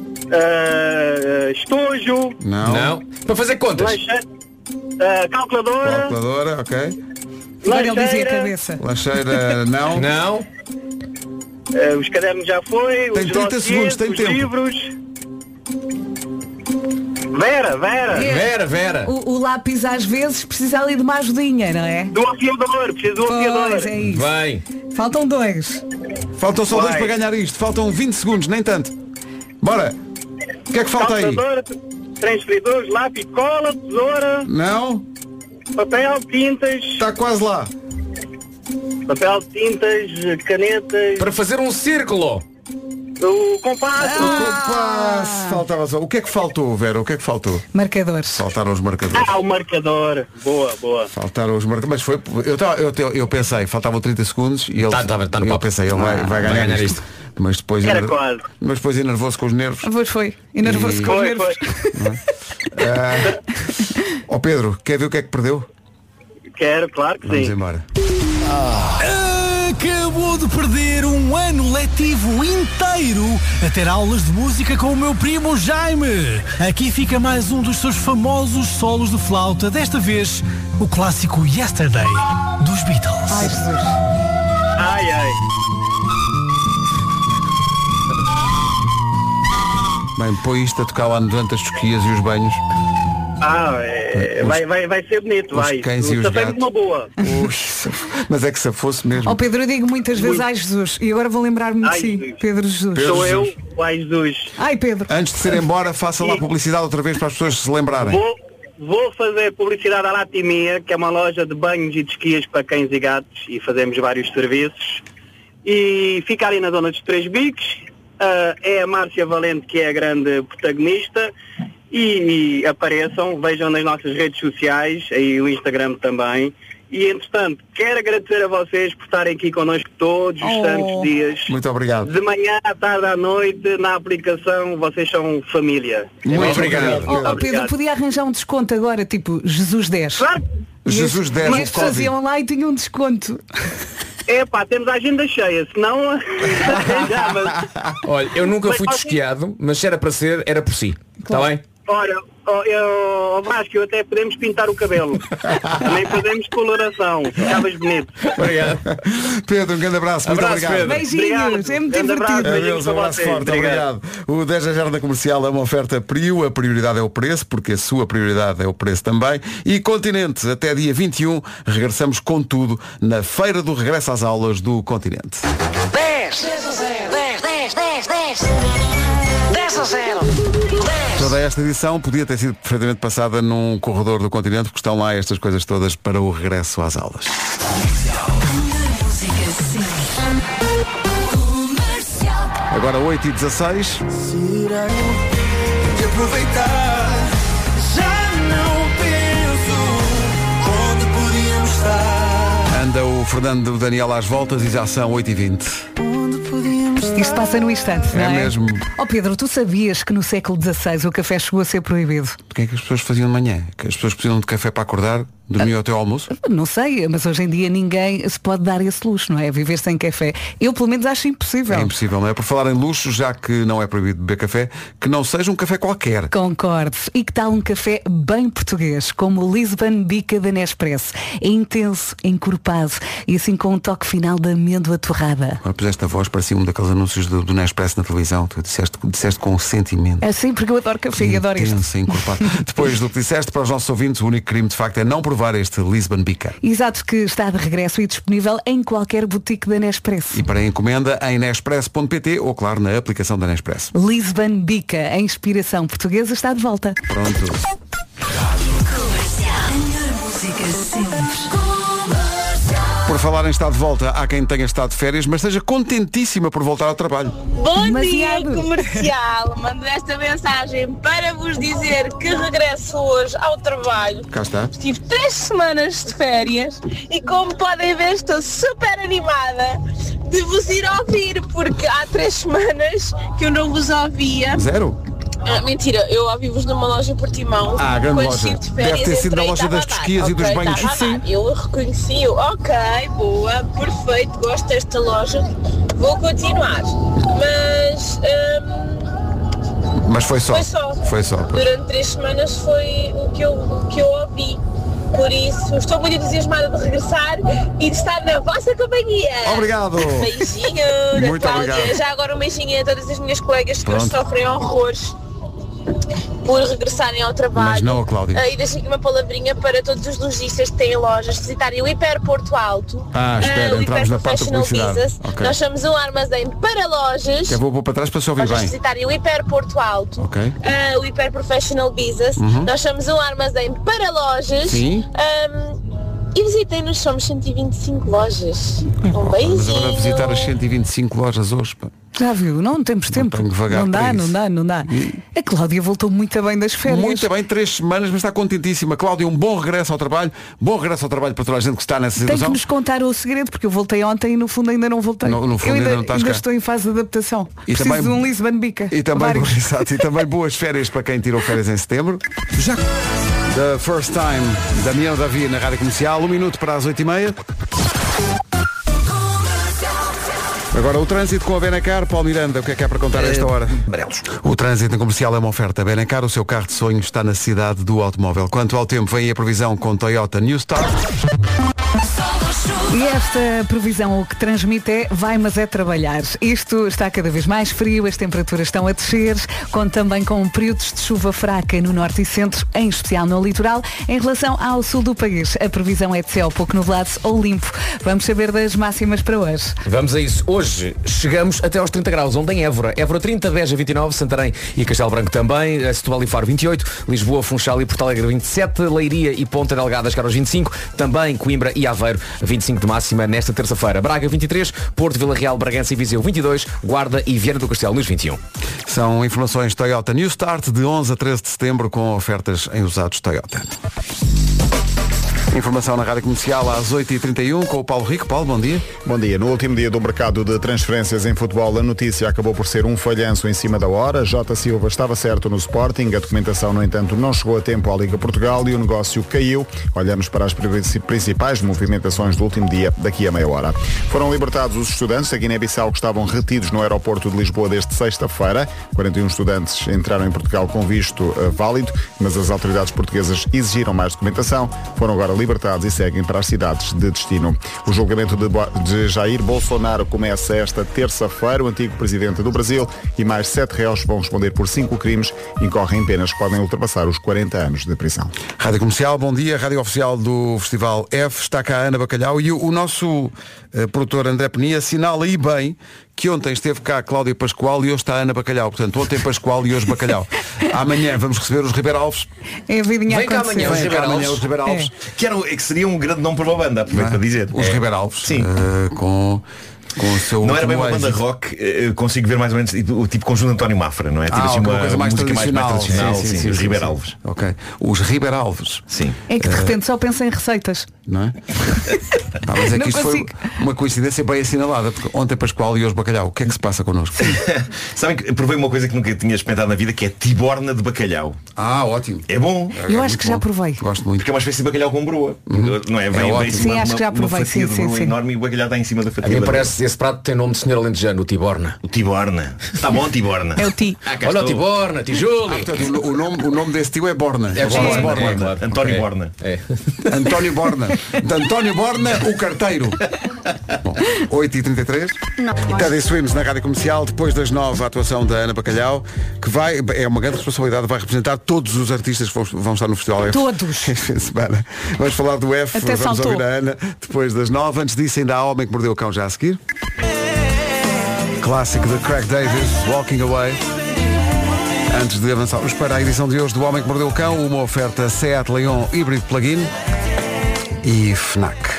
L: Estojo.
H: Não. Para fazer contas.
L: Calculadora.
A: Calculadora, ok.
D: Agora ele dizia a cabeça.
A: Lancheira, não.
H: Não.
L: Os cadernos já foi.
A: Tem
L: os
A: 30 segundos, tem
L: os
A: tempo.
L: Livros. Vera.
D: O lápis às vezes precisa ali de uma ajudinha, não é?
L: Do afiador, precisa do afiador.
D: É isso.
H: Bem.
D: Faltam 2.
A: Faltam só 2 para ganhar isto. Faltam 20 segundos, nem tanto. Bora. O que é que falta aí?
L: Transferidores, lápis, cola, tesoura.
A: Não.
L: Papel, tintas.
A: Está quase lá.
L: Papel, tintas, canetas.
H: Para fazer um círculo.
L: O compasso.
A: O compasso. Faltava só. O que é que faltou, Vera? O que é que faltou?
D: Marcadores.
A: Faltaram os marcadores.
L: O marcador. Boa.
A: Faltaram os marcadores. Mas foi. Eu pensei, faltavam 30 segundos e ele.
H: Tá no
A: eu pensei, ele vai ganhar isto. Mas depois.
L: Era quase.
A: Mas depois enervou-se com os nervos.
D: Pois foi. Enervou-se com os nervos.
A: Ó Pedro, quer ver o que é que perdeu?
L: Quero, claro que
A: Vamos
L: sim.
A: embora.
M: Acabou de perder um ano letivo inteiro a ter aulas de música com o meu primo Jaime. Aqui fica mais um dos seus famosos solos de flauta, desta vez o clássico Yesterday dos Beatles.
D: Ai, Jesus.
L: Ai, ai.
A: Bem, põe isto a tocar lá durante as tosquias e os banhos.
L: Vai ser bonito, vai.
A: Cães e os gatos.
L: Uma boa.
A: Mas é que se fosse mesmo.
D: Oh Pedro, eu digo muitas vezes ai Jesus, e agora vou lembrar-me de si,
L: Jesus.
D: Pedro Jesus.
L: Sou eu, ai Jesus.
D: Ai Pedro.
A: Antes de ser embora, faça lá publicidade outra vez para as pessoas se lembrarem.
L: Vou fazer publicidade à Latimia, que é uma loja de banhos e de esquias para cães e gatos, e fazemos vários serviços. E fica ali na zona dos Três Bicos. É a Márcia Valente que é a grande protagonista. E apareçam, vejam nas nossas redes sociais, aí o Instagram também. E, entretanto, quero agradecer a vocês por estarem aqui connosco todos os santos dias.
A: Muito obrigado.
L: De manhã, à tarde, à noite, na aplicação, vocês são família.
A: Muito obrigado.
D: Oh, Pedro, podia arranjar um desconto agora, tipo Jesus 10.
L: Claro.
A: Jesus 10.
D: Mas faziam lá e tinham um desconto.
L: Temos a agenda cheia, senão...
H: Olha, eu nunca fui desquiado, mas se era para ser, era por si. Está bem?
L: Ora, Vasco, até podemos pintar o cabelo. Também fazemos coloração. Ficavas bonito.
H: Obrigado.
A: Pedro, um grande abraço. Muito obrigado.
H: Pedro.
D: Beijinhos, é muito divertido.
A: Adeus, um abraço forte, obrigado. O 10 a 0 na Comercial é uma oferta Prio, a prioridade é o preço, porque a sua prioridade é o preço também. E Continente, até dia 21, regressamos com tudo na Feira do Regresso às Aulas do Continente.
J: 10 a 0, 10 a 0.
A: Toda esta edição podia ter sido perfeitamente passada num corredor do Continente, porque estão lá estas coisas todas para o regresso às aulas. Agora 8h16. Anda o Fernando Daniel às voltas e já são 8h20.
D: Isto passa no instante, não é?
A: É mesmo.
D: Oh Pedro, tu sabias que no século XVI o café chegou a ser proibido?
A: Porque é que as pessoas faziam de manhã? Que as pessoas precisam de café para acordar, dormiam até ao almoço?
D: Não sei, mas hoje em dia ninguém se pode dar esse luxo, não é? Viver sem café. Eu pelo menos acho impossível.
A: É impossível, não é? Por falar em luxo, já que não é proibido beber café, que não seja um café qualquer.
D: Concordo. E que tal um café bem português, como o Lisbon Bica da Nespresso? É intenso, encorpado e assim com um toque final de amêndoa torrada.
A: Agora puseste a voz, parecia um daqueles anúncios do Nespresso na televisão. Tu disseste com sentimento.
D: É sim, porque eu adoro café e adoro isto.
A: Intenso, encorpado. Depois do que disseste, para os nossos ouvintes, o único crime de facto é não provar este Lisbon Bica.
D: Exato, que está de regresso e disponível em qualquer boutique da Nespresso.
A: E para a encomenda em nespresso.pt ou, claro, na aplicação da Nespresso.
D: Lisbon Bica, a inspiração portuguesa está de volta.
A: Pronto. Por falar em estar de volta, há quem tenha estado de férias, mas esteja contentíssima por voltar ao trabalho.
N: Bom dia, comercial. Mando esta mensagem para vos dizer que regresso hoje ao trabalho.
A: Cá está.
N: Estive 3 semanas de férias e, como podem ver, estou super animada de vos ir ouvir, porque há 3 semanas que eu não vos ouvia.
A: Zero?
N: Mentira, eu ouvi-vos numa loja em Portimão.
A: Grande loja. Deve ter sido na loja das tosquias e dos banhos.
N: Sim. Eu reconheci-o. Ok, boa, perfeito, gosto desta loja. Vou continuar.
A: Mas foi só. Foi só.
N: Durante 3 semanas foi o que eu ouvi. Por isso, estou muito entusiasmada de regressar e de estar na vossa companhia.
A: Obrigado.
N: Beijinho da
A: Muito
N: Cláudia.
A: obrigado.
N: Já agora um beijinho a todas as minhas colegas que hoje sofrem horrores por regressarem ao trabalho.
A: Mas não a Cláudia.
N: E deixo aqui uma palavrinha para todos os lojistas que têm lojas, visitarem o Hiper Porto Alto.
A: Espera,
N: o
A: entramos
N: Hiper
A: na parte da
N: Professional
A: publicidade.
N: Business.
A: Okay.
N: Nós somos um armazém para lojas.
A: Eu vou para trás para se ouvir
N: Lojas
A: bem.
N: visitarem o Hiper Porto Alto.
A: Ok.
N: O Hiper Professional Business. Nós somos um armazém para lojas.
A: Sim.
N: E visitem-nos, somos 125 lojas. Um
A: Mas
N: beijinho.
A: agora visitar as 125 lojas hoje. Pá.
D: Já viu? Não temos tempo.
A: tenho que vagar
D: Não
A: para
D: dá,
A: isso.
D: não dá. A Cláudia voltou muito bem das férias.
A: Muito bem, 3 semanas, mas está contentíssima. Cláudia, um bom regresso ao trabalho. Bom regresso ao trabalho para toda a gente que está nessa
D: Tem que
A: situação.
D: nos contar o segredo, porque eu voltei ontem e no fundo ainda não voltei.
A: No fundo
D: eu
A: ainda não estás cá.
D: estou em fase de adaptação.
A: E
D: Preciso
A: também-
D: de um Lisbon Bica.
A: E também,
D: Vários.
A: e também boas férias para quem tirou férias em setembro. Já The First Time, Damião Davi na Rádio Comercial, 1 minuto para as 8h30. Agora o trânsito com a Benacar. Paulo Miranda, o que é para contar a esta hora?
C: Amarelos.
A: O trânsito comercial é uma oferta Benacar, o seu carro de sonho está na cidade do automóvel. Quanto ao tempo, vem a previsão com Toyota New Start.
D: E esta previsão o que transmite é vai, mas é trabalhar. Isto está cada vez mais frio, as temperaturas estão a descer, também com períodos de chuva fraca no norte e centro, em especial no litoral. Em relação ao sul do país, a previsão é de céu pouco nublado ou limpo. Vamos saber das máximas para hoje.
H: Vamos a isso. Hoje chegamos até aos 30 graus, onde em Évora. Évora 30, Beja 29, Santarém e Castelo Branco também, Setúbal e Faro 28, Lisboa, Funchal e Porto Alegre 27, Leiria e Ponta Delgada chegaram aos 25, também Coimbra e Aveiro 25 de máxima nesta terça-feira. Braga 23, Porto, Vila Real, Bragança e Viseu 22, Guarda e Viana do Castelo nos 21.
A: São informações Toyota New Start de 11 a 13 de setembro com ofertas em usados Toyota. Informação na Rádio Comercial às 8h31 com o Paulo Rico. Paulo, bom dia.
B: Bom dia. No último dia do mercado de transferências em futebol, a notícia acabou por ser um falhanço em cima da hora. Jota Silva estava certo no Sporting. A documentação, no entanto, não chegou a tempo à Liga Portugal e o negócio caiu. Olhamos para as principais movimentações do último dia daqui a meia hora. Foram libertados os estudantes da Guiné-Bissau que estavam retidos no aeroporto de Lisboa desde sexta-feira. 41 estudantes entraram em Portugal com visto válido, mas as autoridades portuguesas exigiram mais documentação. Foram agora libertados e seguem para as cidades de destino. O julgamento de Jair Bolsonaro começa esta terça-feira. O antigo presidente do Brasil e mais 7 réus vão responder por 5 crimes e incorrem em penas que podem ultrapassar os 40 anos de prisão.
A: Rádio Comercial, bom dia. Rádio Oficial do Festival F. Está cá a Ana Bacalhau e o nosso produtor André Penia assinala aí bem que ontem esteve cá a Cláudia Pascoal e hoje está a Ana Bacalhau. Portanto, ontem Pascoal e hoje Bacalhau. Amanhã vamos receber os Ribeiro Alves.
D: É a vidinha
H: Vem cá amanhã os Ribeiro Alves.
O: Que seria um grande nome para uma banda, aproveito para dizer.
A: Os Ribeiro Alves.
O: Sim.
A: Com o seu
O: não era bem uma banda rock, consigo ver mais ou menos o tipo conjunto António Mafra, não é? Tipo assim uma
A: coisa mais
O: música mais tradicional, sim, os Ribeiro Alves.
A: Ok. Os Ribeiro Alves.
O: Sim.
D: É que de repente só pensa em receitas.
A: Não é? Mas é que isto foi uma coincidência bem assinalada, porque ontem Pascoal e hoje Bacalhau. O que é que se passa connosco?
O: Sabem que provei uma coisa que nunca tinha experimentado na vida, que é tiborna de bacalhau.
A: Ótimo.
O: É bom.
D: Eu acho que já provei.
A: Gosto muito.
O: Porque é uma espécie de bacalhau com broa. Não é? Vem
D: sim, acho que já provei.
O: Uma fatia de broa enorme e o bacalhau está em cima da fatia.
H: A mim parece esse prato tem nome de senhor alentejano, o Tiborna.
O: O Tiborna. Está bom, Tiborna.
D: É o Ti.
H: Olha o Tiborna, Tijolo.
A: O nome desse tio é Borna.
O: Borna. António Borna.
A: António Borna. De António Borna, o carteiro. Bom, 8h33. Teddy Swims na Rádio Comercial, depois das 9, a atuação da Ana Bacalhau, que é uma grande responsabilidade, vai representar todos os artistas que vão estar no Festival F.
D: Todos.
A: Este fim de semana. Vamos falar do F,
D: até
A: vamos ouvir a Ana depois das 9. Antes disso, ainda há Homem que Mordeu o Cão já a seguir. Clássico de Craig Davis, Walking Away. Antes de avançarmos para a edição de hoje do Homem que Mordeu o Cão, uma oferta Seat Leon híbrido plug-in e FNAC.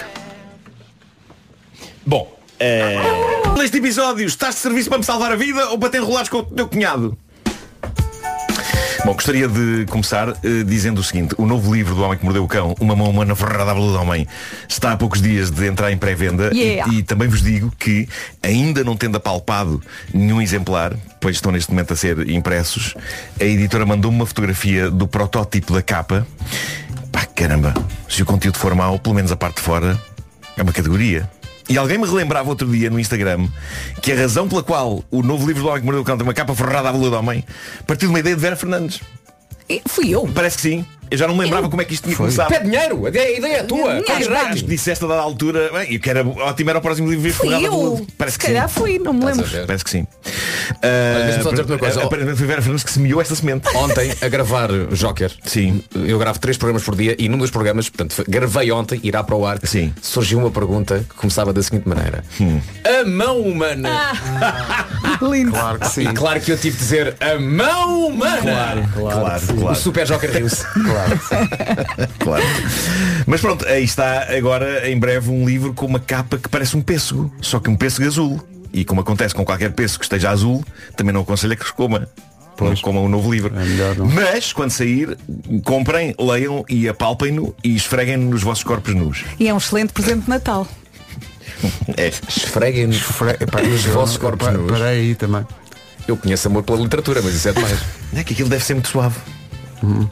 O: Bom, neste episódio, estás de serviço para me salvar a vida ou para te enrolares com o teu cunhado? Bom, gostaria de começar dizendo o seguinte. O novo livro do Homem que Mordeu o Cão, Uma Mão Humana Ferrada à Veludo do Homem, está há poucos dias de entrar em pré-venda. E também vos digo que, ainda não tendo apalpado nenhum exemplar, pois estão neste momento a ser impressos, a editora mandou-me uma fotografia do protótipo da capa. Pá, caramba, se o conteúdo for mau, pelo menos a parte de fora é uma categoria. E alguém me relembrava outro dia no Instagram que a razão pela qual o novo livro do Homem que Mordeu o Cão tem uma capa ferrada à veludo do homem partiu de uma ideia de Vera Fernandes.
D: Fui eu.
O: Parece que sim. Eu já não me lembrava como é que isto tinha começado.
H: Pede dinheiro, a ideia é tua.
O: Acho que disseste a dada altura. Bem, eu quero ótimo, era o próximo livro.
D: Fui eu.
O: Parece que
D: se calhar fui, não me lembro.
O: Parece que sim.
H: Deixa-me só dizer-te uma coisa.
O: Aparentemente foi Vera Fernandes que semeou esta semente.
H: Ontem, a gravar Joker.
O: Sim.
H: Eu gravo 3 programas por dia e num dos programas, portanto, gravei ontem, irá para o ar.
O: Sim.
H: Surgiu uma pergunta que começava da seguinte maneira. A mão humana.
D: Lindo.
A: Claro que sim.
H: E claro que eu tive de dizer a mão humana.
O: Claro.
H: O Super Joker riu-se.
O: Claro. Mas pronto, aí está agora em breve um livro com uma capa que parece um pêssego, só que um pêssego azul. E como acontece com qualquer pêssego que esteja azul, também não aconselho a que se coma. Não comam o novo livro. Mas quando sair, comprem, leiam e apalpem-no e esfreguem-no nos vossos corpos nus.
D: E é um excelente presente de Natal.
H: Esfreguem-nos nos vossos corpos nus.
A: Para aí também.
H: Eu conheço amor pela literatura, mas isso é demais.
O: É que aquilo deve ser muito suave.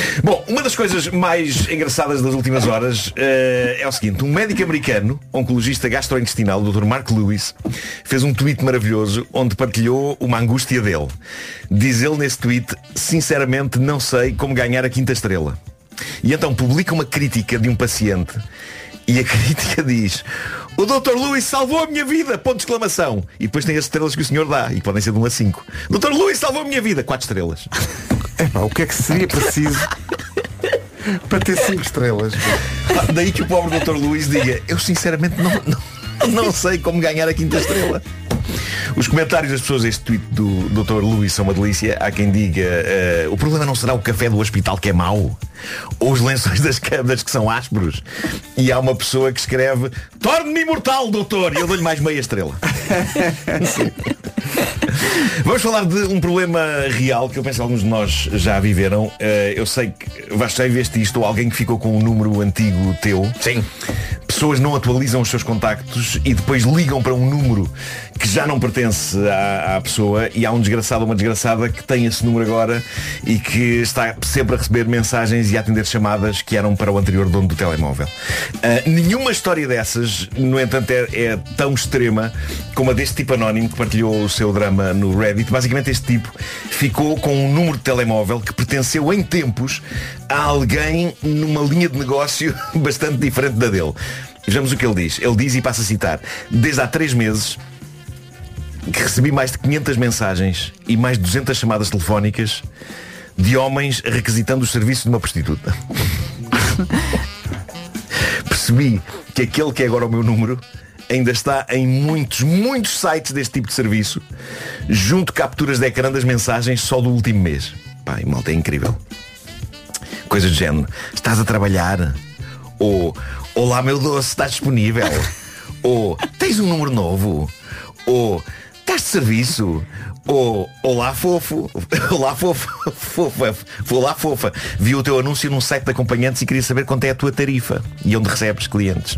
O: Bom, uma das coisas mais engraçadas das últimas horas é o seguinte. Um médico americano, oncologista gastrointestinal, o Dr. Mark Lewis, fez um tweet maravilhoso onde partilhou uma angústia dele. Diz ele nesse tweet: sinceramente não sei como ganhar a 5ª estrela. E então publica uma crítica de um paciente. E a crítica diz: o Dr. Lewis salvou a minha vida, ponto de exclamação. E depois tem as estrelas que o senhor dá, e podem ser de 1 a 5. Dr. Lewis salvou a minha vida, 4 estrelas.
A: Epá, o que é que seria preciso para ter 5 estrelas?
O: Daí que o pobre Dr. Lewis diga: eu sinceramente não sei como ganhar a 5ª estrela. Os comentários das pessoas a este tweet do Dr. Lewis são uma delícia. Há quem diga: o problema não será o café do hospital que é mau, ou os lençóis das câmaras que são ásperos. E há uma pessoa que escreve: torne-me imortal, doutor. E eu dou-lhe mais meia estrela. Vamos falar de um problema real que eu penso que alguns de nós já viveram. Eu sei que vais veste isto, ou alguém que ficou com um número antigo teu. Sim. Pessoas não atualizam os seus contactos e depois ligam para um número que já não pertence à pessoa, e há um desgraçado ou uma desgraçada que tem esse número agora e que está sempre a receber mensagens e a atender chamadas que eram para o anterior dono do telemóvel. Nenhuma história dessas, no entanto, é tão extrema como a deste tipo anónimo que partilhou o seu drama no Reddit. Basicamente, este tipo ficou com um número de telemóvel que pertenceu em tempos a alguém numa linha de negócio bastante diferente da dele. Vejamos o que ele diz. Ele diz, e passo a citar: desde há 3 meses que recebi mais de 500 mensagens e mais de 200 chamadas telefónicas de homens requisitando os serviços de uma prostituta. Percebi que aquele que é agora o meu número ainda está em muitos sites deste tipo de serviço, junto capturas de ecrã das mensagens só do último mês. Pá, e malta, é incrível. Coisas do género: estás a trabalhar? Ou olá meu doce, estás disponível? Ou tens um número novo? Ou estás de serviço? Ou olá fofo. Olá fofo. Fofa. Olá fofa. Vi o teu anúncio num site de acompanhantes e queria saber quanto é a tua tarifa e onde recebes clientes.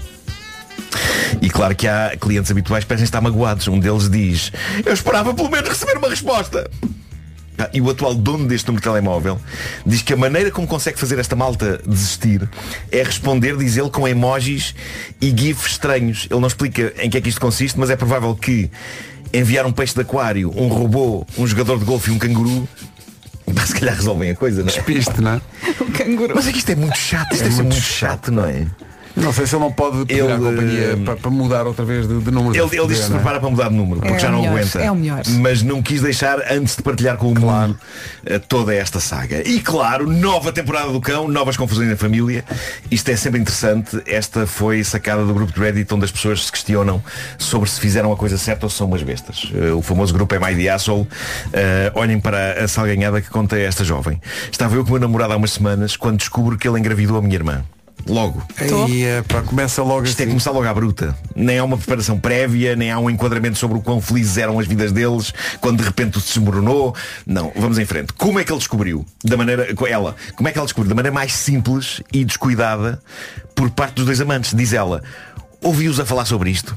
O: E claro que há clientes habituais que parecem estar magoados. Um deles diz: eu esperava pelo menos receber uma resposta. E o atual dono deste número de telemóvel diz que a maneira como consegue fazer esta malta desistir é responder, diz ele, com emojis e gifs estranhos. Ele não explica em que é que isto consiste, mas é provável que enviar um peixe de aquário, um robô, um jogador de golfe e um canguru, se calhar resolvem a coisa, não é?
A: Despiste, não é?
D: O canguru.
O: Mas é que isto é muito chato. Isto é muito chato, não é?
A: Não sei se ele não pode pedir à companhia para mudar outra vez de número.
O: Ele diz que se prepara para mudar de número, porque já não aguenta.
D: É o melhor.
O: Mas não quis deixar antes de partilhar com o mundo toda esta saga. E claro, nova temporada do Cão, novas confusões na família. Isto é sempre interessante. Esta foi sacada do grupo de Reddit, onde as pessoas se questionam sobre se fizeram a coisa certa ou se são umas bestas. O famoso grupo Am I the Asshole? Olhem para a salganhada que conta esta jovem. Estava eu com o meu namorado há umas semanas quando descubro que ele engravidou a minha irmã. Logo.
A: Começa logo.
O: Isto
A: assim.
O: É começar logo à bruta. Nem há uma preparação prévia, nem há um enquadramento sobre o quão felizes eram as vidas deles quando de repente o se desmoronou. Não, vamos em frente. Como é que ele descobriu? Como é que ela descobriu? Da maneira mais simples e descuidada por parte dos dois amantes. Diz ela: ouvi-os a falar sobre isto.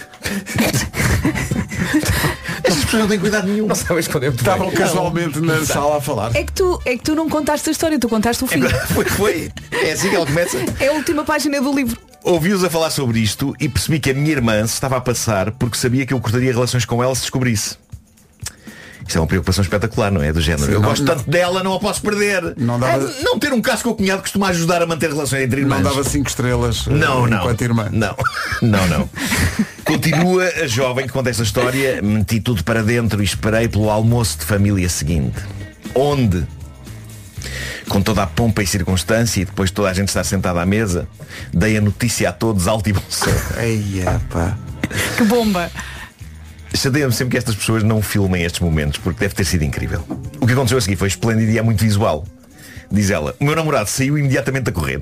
O: As pessoas não têm cuidado nenhum.
H: Não sabes quando
A: estavam casualmente na sala a falar.
D: É que tu não contaste a história, tu contaste o fim.
O: Foi. É assim que ela começa.
D: É a última página do livro.
O: Ouvi-os a falar sobre isto e percebi que a minha irmã se estava a passar porque sabia que eu cortaria relações com ela se descobrisse. Isto é uma preocupação espetacular, não é? Do género. Eu gosto tanto dela, não a posso perder. Não ter um caso com o cunhado costuma ajudar a manter relações entre irmãs.
A: Não dava 5 estrelas enquanto irmã.
O: Não. Continua a jovem que conta esta história. Meti tudo para dentro e esperei pelo almoço de família seguinte. Onde, com toda a pompa e circunstância, e depois toda a gente estar sentada à mesa, dei a notícia a todos alto e bom som.
A: Eia, pá.
D: Que bomba.
O: Chateia-me sempre que estas pessoas não filmem estes momentos, porque deve ter sido incrível. O que aconteceu a seguir foi esplêndido e é muito visual. Diz ela: o meu namorado saiu imediatamente a correr.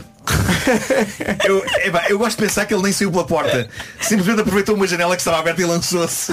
O: Eu gosto de pensar que ele nem saiu pela porta. Simplesmente aproveitou uma janela que estava aberta e lançou-se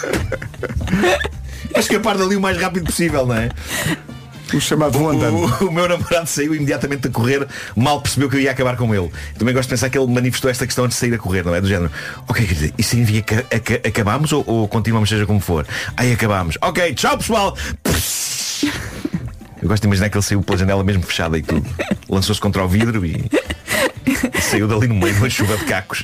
O: a escapar dali o mais rápido possível, não é?
A: O chamado andando.
O: O meu namorado saiu imediatamente a correr. Mal percebeu que eu ia acabar com ele. Também gosto de pensar que ele manifestou esta questão antes de sair a correr, não é? Do género: ok, quer dizer, isso significa que acabamos ou continuamos seja como for? Aí acabamos. Ok, tchau pessoal. Eu gosto de imaginar que ele saiu pela janela mesmo fechada e tudo. Lançou-se contra o vidro e saiu dali no meio de uma chuva de cacos.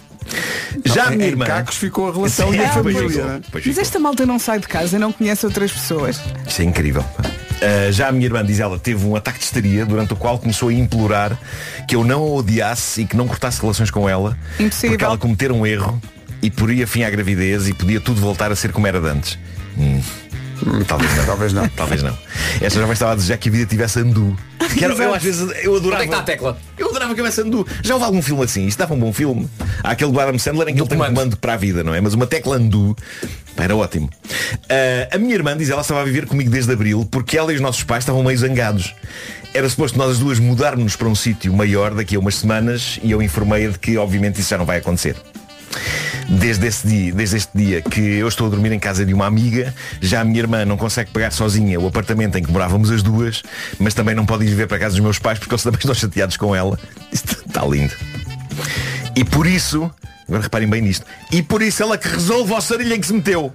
O: Já a minha irmã...
A: Cacos ficou a relação e a família.
D: Mas esta malta não sai de casa e não conhece outras pessoas.
O: Isso é incrível. Já a minha irmã, diz ela, teve um ataque de histeria durante o qual começou a implorar que eu não a odiasse e que não cortasse relações com ela.
D: Impossível.
O: Porque ela cometera um erro e poria fim à gravidez e podia tudo voltar a ser como era de antes. Talvez não.
A: Talvez não.
O: Talvez não. Esta jovem estava a desejar que a vida tivesse andu. Que era, eu às vezes eu adorava.
H: Onde é que está a tecla?
O: Eu adorava que tivesse andu. Já houve algum filme assim? Isto dava um bom filme. Há aquele do Adam Sandler em que ele tem um comando para a vida, não é? Mas uma tecla andu era ótimo. A minha irmã, diz ela, estava a viver comigo desde abril porque ela e os nossos pais estavam meio zangados. Era suposto nós as duas mudarmos para um sítio maior daqui a umas semanas e eu informei-a de que obviamente isso já não vai acontecer. Desde este dia que eu estou a dormir em casa de uma amiga, já a minha irmã não consegue pagar sozinha o apartamento em que morávamos as duas, mas também não pode ir viver para a casa dos meus pais porque eles também estão chateados com ela. Isto está lindo. E por isso, agora reparem bem nisto, e por isso ela que resolve ao sarilho em que se meteu.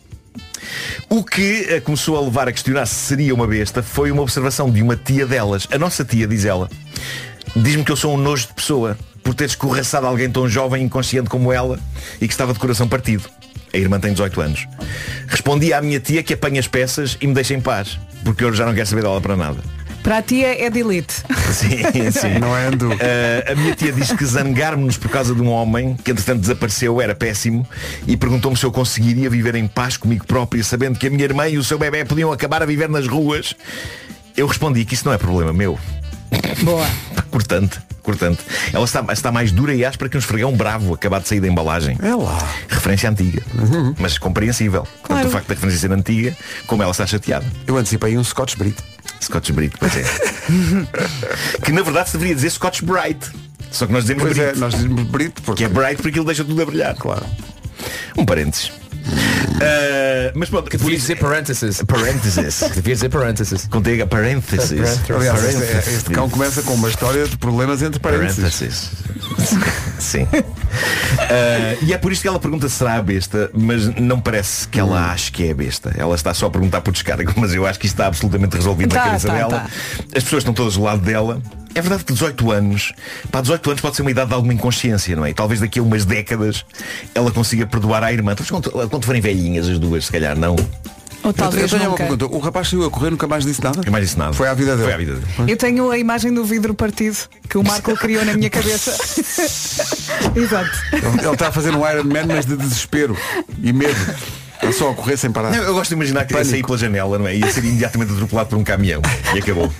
O: O que a começou a levar a questionar se seria uma besta foi uma observação de uma tia delas. A nossa tia, diz ela, diz-me que eu sou um nojo de pessoa por ter escorraçado alguém tão jovem e inconsciente como ela e que estava de coração partido. A irmã tem 18 anos. Respondi à minha tia que apanha as peças e me deixa em paz, porque eu já não quero saber dela para nada.
D: Para a tia é delete.
O: Sim.
A: Não é andu.
O: A minha tia diz que zangarmos-nos por causa de um homem que entretanto desapareceu era péssimo e perguntou-me se eu conseguiria viver em paz comigo própria, sabendo que a minha irmã e o seu bebê podiam acabar a viver nas ruas. Eu respondi que isso não é problema meu.
D: Boa.
O: Cortante. Ela está mais dura e áspera que um esfregão bravo acabado de sair da embalagem.
A: É lá.
O: Referência antiga. Mas compreensível.
D: Claro.
O: Tanto o facto da referência ser antiga, como ela está chateada.
A: Eu antecipei um Scotch Brite.
O: Scotch Brite, pois é. Que na verdade se deveria dizer Scotch Bright. Só que nós dizemos
A: Pois
O: Brite.
A: é, nós dizemos Brite porque...
O: Que é Bright porque ele deixa tudo a brilhar.
A: Claro.
O: Um parênteses. Mas pronto,
H: que devia dizer parentheses. Devia dizer parentheses.
O: Contega parênteses.
A: Aliás, este cão começa com uma história de problemas entre parênteses.
O: Sim. E é por isto que ela pergunta se será a besta, mas não parece que ela ache que é a besta. Ela está só a perguntar por descarga, mas eu acho que isto está absolutamente resolvido na cabeça dela. As pessoas estão todas do lado dela. É verdade que 18 anos pode ser uma idade de alguma inconsciência, não é? Talvez daqui a umas décadas ela consiga perdoar à irmã. Quando forem velhinhas as duas, se calhar não.
D: Ou talvez
A: eu tenho uma
D: nunca.
A: pergunta. O rapaz saiu a correr, nunca mais disse nada?
O: Nunca mais disse nada.
A: Foi à vida dele.
O: Foi à vida dele.
D: Eu tenho a imagem do vidro partido que o Marco criou na minha cabeça. Exato.
A: Ele está a fazer um Iron Man, mas de desespero e medo. É só a correr sem parar.
O: Não, eu gosto de imaginar que ia sair pela janela, não é? Ia ser imediatamente atropelado por um caminhão. E acabou.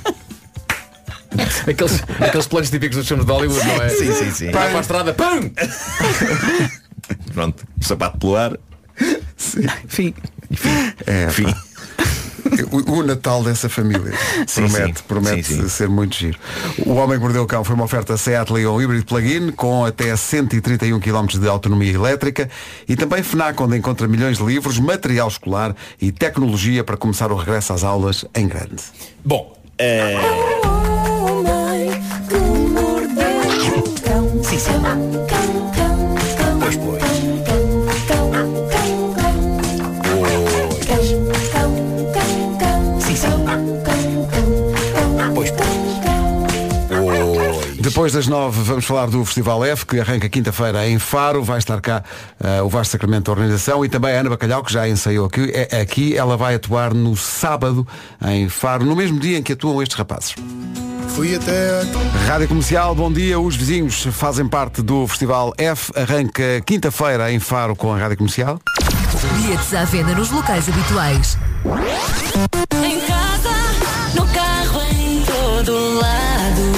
H: Aqueles planos típicos dos filmes de Hollywood, não é?
O: Sim.
H: Vai para a estrada, pum!
O: Pronto, o sapato polar.
D: Fim.
O: Fim.
A: O Natal dessa família promete ser muito giro. O Homem que Mordeu o Cão foi uma oferta Seat Leon Hybrid Plug-in com até 131 km de autonomia elétrica e também FNAC, onde encontra milhões de livros, material escolar e tecnologia para começar o regresso às aulas em grande.
O: Bom,
A: Depois das 9 vamos falar do Festival F, que arranca quinta-feira em Faro. Vai estar cá o Vasco Sacramento da organização e também a Ana Bacalhau, que já ensaiou aqui. Ela vai atuar no sábado em Faro, no mesmo dia em que atuam estes rapazes.
P: Fui até
A: Rádio Comercial, bom dia. Os vizinhos fazem parte do Festival F. Arranca quinta-feira em Faro com a Rádio Comercial.
Q: Bilhetes à venda nos locais habituais.
J: Em casa, no carro, em todo lado.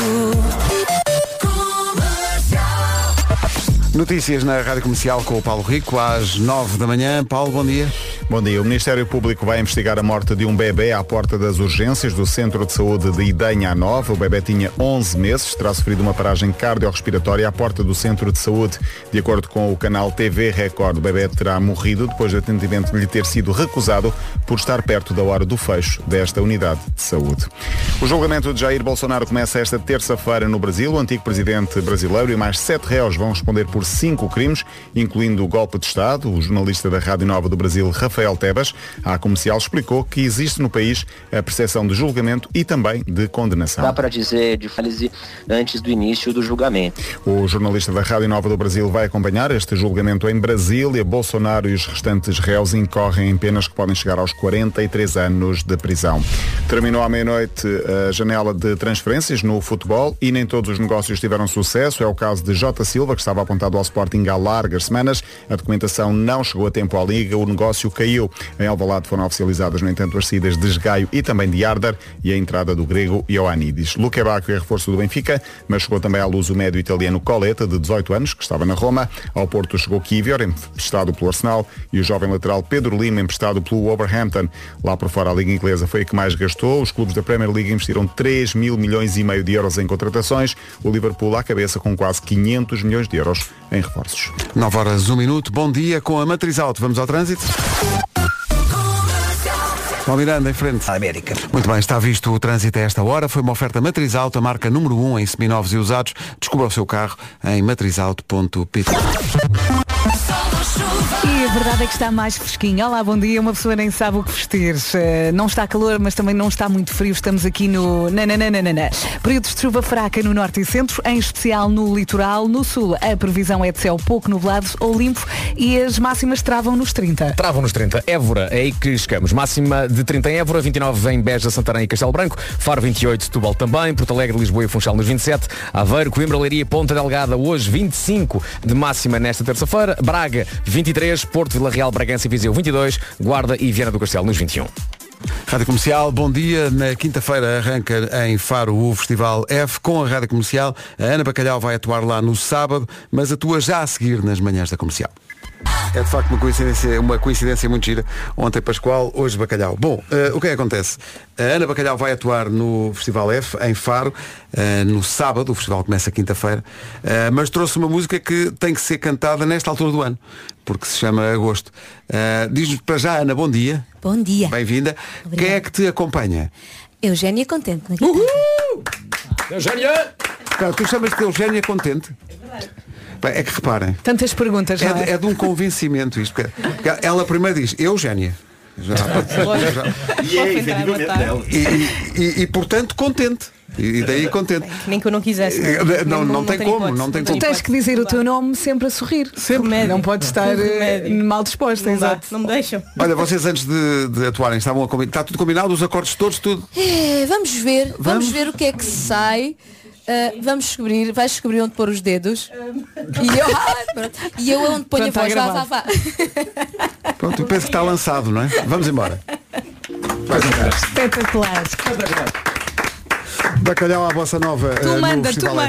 A: Notícias na Rádio Comercial com o Paulo Rico, às 9 da manhã. Paulo, bom dia.
B: Bom dia. O Ministério Público vai investigar a morte de um bebê à porta das urgências do Centro de Saúde de Idenha Nova. O bebê tinha 11 meses, terá sofrido uma paragem cardiorrespiratória à porta do Centro de Saúde. De acordo com o canal TV Record, o bebê terá morrido depois de atendimento lhe ter sido recusado por estar perto da hora do fecho desta unidade de saúde. O julgamento de Jair Bolsonaro começa esta terça-feira no Brasil. O antigo presidente brasileiro e mais 7 réus vão responder por 5 crimes, incluindo o golpe de Estado. O jornalista da Rádio Nova do Brasil, Rafael Rafael Tebas, à Comercial, explicou que existe no país a percepção de julgamento e também de condenação.
K: Dá para dizer de análise antes do início do julgamento.
B: O jornalista da Rádio Nova do Brasil vai acompanhar este julgamento em Brasília. Bolsonaro e os restantes réus incorrem em penas que podem chegar aos 43 anos de prisão. Terminou à meia-noite a janela de transferências no futebol e nem todos os negócios tiveram sucesso. É o caso de Jota Silva, que estava apontado ao Sporting há largas semanas. A documentação não chegou a tempo à Liga, o negócio caiu. Em Alvalade foram oficializadas, no entanto, as saídas de Esgaio e também de Ardar e a entrada do grego Ioannidis. Luque Bacchio é reforço do Benfica, mas chegou também à luz o médio italiano Coletta, de 18 anos, que estava na Roma. Ao Porto chegou Kivior, emprestado pelo Arsenal, e o jovem lateral Pedro Lima, emprestado pelo Wolverhampton. Lá por fora, a Liga Inglesa foi a que mais gastou. Os clubes da Premier League investiram 3,5 milhões de euros em contratações. O Liverpool à cabeça com quase 500 milhões de euros em reforços.
A: 9h01. Bom dia com a Matriz Auto. Vamos ao trânsito? Paulo Miranda, em frente.
C: América.
A: Muito bem, está visto o trânsito a esta hora. Foi uma oferta Matriz Auto, a marca número 1 em seminovos e usados. Descubra o seu carro em matrizauto.pt.
D: E a verdade é que está mais fresquinho. Olá, bom dia. Uma pessoa nem sabe o que vestir. Não está calor, mas também não está muito frio. Estamos aqui no períodos de chuva fraca no norte e centro, em especial no litoral. No sul, a previsão é de céu pouco nublado ou limpo e as máximas travam nos 30.
H: Travam nos 30. Évora, é aí que chegamos. Máxima de 30 em Évora, 29 em Beja, Santarém e Castelo Branco. Faro 28, Setúbal também. Porto Alegre, Lisboa e Funchal nos 27. Aveiro, Coimbra, Leiria e Ponta Delgada hoje 25 de máxima nesta terça-feira. Braga 23, Porto, Vila Real, Bragança e Viseu 22, Guarda e Viana do Castelo nos 21.
A: Rádio Comercial, bom dia. Na quinta-feira arranca em Faro o Festival F com a Rádio Comercial. A Ana Bacalhau vai atuar lá no sábado, mas atua já a seguir nas manhãs da Comercial. É de facto uma coincidência muito gira. Ontem Pascoal, hoje Bacalhau. Bom, o que é que acontece? A Ana Bacalhau vai atuar no Festival F, em Faro, no sábado. O festival começa quinta-feira, mas trouxe uma música que tem que ser cantada nesta altura do ano, porque se chama Agosto. Diz-nos para já, Ana, bom dia.
R: Bom dia.
A: Bem-vinda. Quem é que te acompanha?
R: Eugénia Contente.
H: Eugénia!
A: Tu chamas-te Eugénia Contente? É que reparem.
D: Tantas perguntas, não é?
A: É de um convencimento isto. Porque ela primeiro diz, Eugénia. E portanto contente. E daí contente.
R: Nem que eu não quisesse.
A: Não tem como.
D: Tu tens que dizer o teu nome sempre a sorrir. Sempre. Não pode estar mal disposta. Exato.
R: Não me deixam.
A: Olha, vocês antes de atuarem estavam a combinar. Está tudo combinado? Os acordes todos, tudo?
R: Vamos ver. Vamos ver o que é que se sai. Vamos descobrir, vais descobrir onde pôr os dedos e eu onde ponho a voz. Vá.
A: Pronto, eu penso que está lançado, não é? Vamos embora.
D: Espetacular.
A: Bacalhau à Bossa Nova.
D: Tu manda.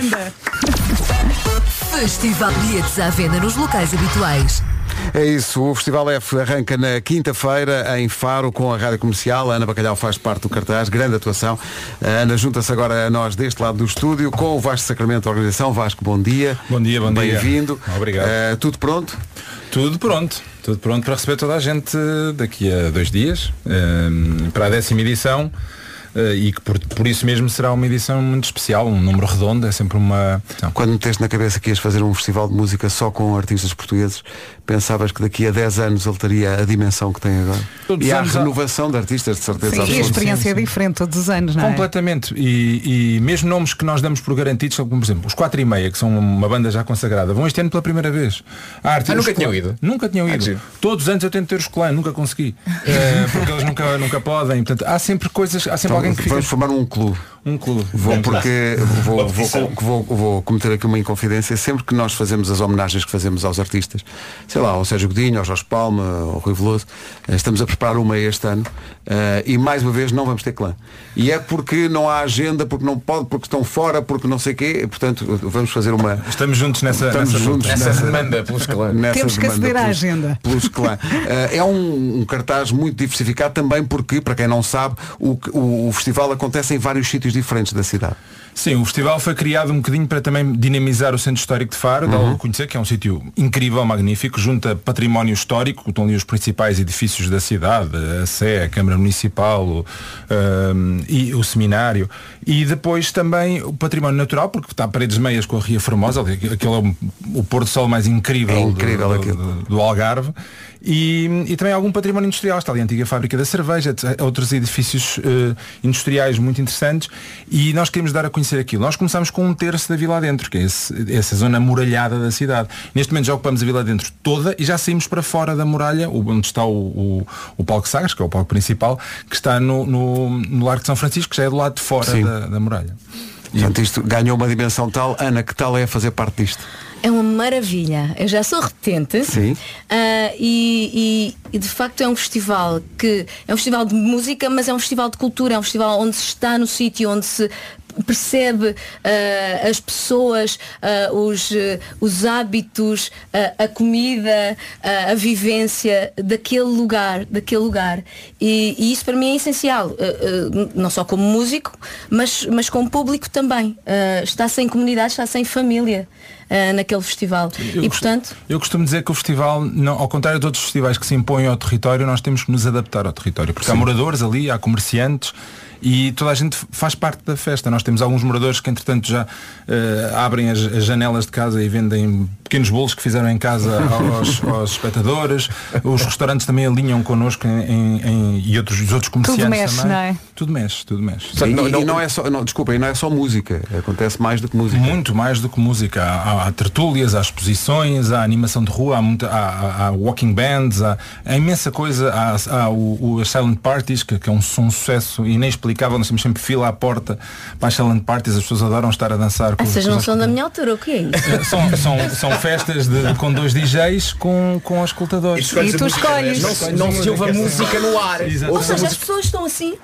Q: Festival bilhetes à venda nos locais habituais.
A: É isso, o Festival F arranca na quinta-feira em Faro com a Rádio Comercial. A Ana Bacalhau faz parte do cartaz, grande atuação. A Ana junta-se agora a nós deste lado do estúdio com o Vasco Sacramento da organização. Vasco, bom dia.
S: Bom dia.
A: Bem-vindo.
S: Obrigado.
A: Tudo pronto?
S: Tudo pronto para receber toda a gente daqui a 2 dias para a 10ª edição. E que por isso mesmo será uma edição muito especial, um número redondo, é sempre uma...
A: Quando meteste na cabeça que ias fazer um festival de música só com artistas portugueses, pensavas que daqui a 10 anos ele teria a dimensão que tem agora? E há a renovação de artistas, de certeza.
D: Sim, e a experiência é diferente todos os anos, não é?
S: Completamente. E mesmo nomes que nós damos por garantidos, como por exemplo os 4,5, que são uma banda já consagrada, vão este ano pela primeira vez.
H: Nunca tinham ido?
S: Nunca tinham ido. Todos os anos eu tento ter os clãs, nunca consegui. Porque eles nunca podem. Portanto, há sempre coisas, há sempre alguém que fica...
A: Vamos formar um clube. Vou cometer aqui uma inconfidência. Sempre que nós fazemos as homenagens que fazemos aos artistas, sei lá, ao Sérgio Godinho, ao Jorge Palma, ao Rui Veloso, estamos a preparar uma este ano e mais uma vez não vamos ter clã. E é porque não há agenda, porque não pode, porque estão fora, porque não sei o quê. Portanto, vamos fazer uma...
S: Estamos juntos nessa
H: demanda pelos clãs.
D: Temos que aceder à agenda.
A: Pelos clãs. É um cartaz muito diversificado também porque, para quem não sabe, o festival acontece em vários sítios diferentes da cidade.
S: Sim, o festival foi criado um bocadinho para também dinamizar o Centro Histórico de Faro, dá-lo a conhecer, que é um sítio incrível, magnífico, junta património histórico, estão ali os principais edifícios da cidade, a Sé, a Câmara Municipal, e o Seminário, e depois também o património natural, porque está a Paredes Meias com a Ria Formosa, aquele é o pôr do sol mais incrível, do Algarve. E também algum património industrial. Está ali a antiga fábrica da cerveja, outros edifícios industriais muito interessantes, e nós queremos dar a conhecer aquilo. Nós começamos com 1/3 da Vila Adentro, que é essa zona muralhada da cidade. Neste momento já ocupamos a Vila Adentro toda e já saímos para fora da muralha, onde está o palco Sagres, que é o palco principal, que está no Largo de São Francisco, que já é do lado de fora da muralha.
A: Portanto, isto ganhou uma dimensão tal. Ana, que tal é fazer parte disto?
R: É uma maravilha. Eu já sou repetente.
A: Sim.
R: E de facto é um festival que é um festival de música, mas é um festival de cultura, é um festival onde se está no sítio, onde se percebe as pessoas, os hábitos, a comida, a vivência daquele lugar. E isso para mim é essencial, não só como músico, mas como público também. Está-se em comunidade, está-se em família naquele festival.
S: Eu costumo dizer que o festival, ao contrário de outros festivais que se impõem ao território, nós temos que nos adaptar ao território, porque há moradores ali, há comerciantes, e toda a gente faz parte da festa. Nós temos alguns moradores que entretanto já abrem as janelas de casa e vendem pequenos bolos que fizeram em casa aos espectadores. Os restaurantes também alinham connosco e os outros comerciantes
D: tudo mexe,
S: também.
D: Não é?
S: Tudo mexe.
A: E não é só, desculpa, e não é só música. Acontece mais do que música.
S: Muito mais do que música. Há tertúlias, há exposições, há animação de rua, há walking bands, há imensa coisa. Há as silent parties, que é um sucesso inexplicável. Nós temos sempre fila à porta para as silent parties. As pessoas adoram estar a dançar.
R: Vocês não são da minha altura, o que é isso?
S: São festas com 2 DJs com escutadores.
D: E tu escolhes.
H: Não se ouve a música no ar.
R: Ou seja, as pessoas estão assim.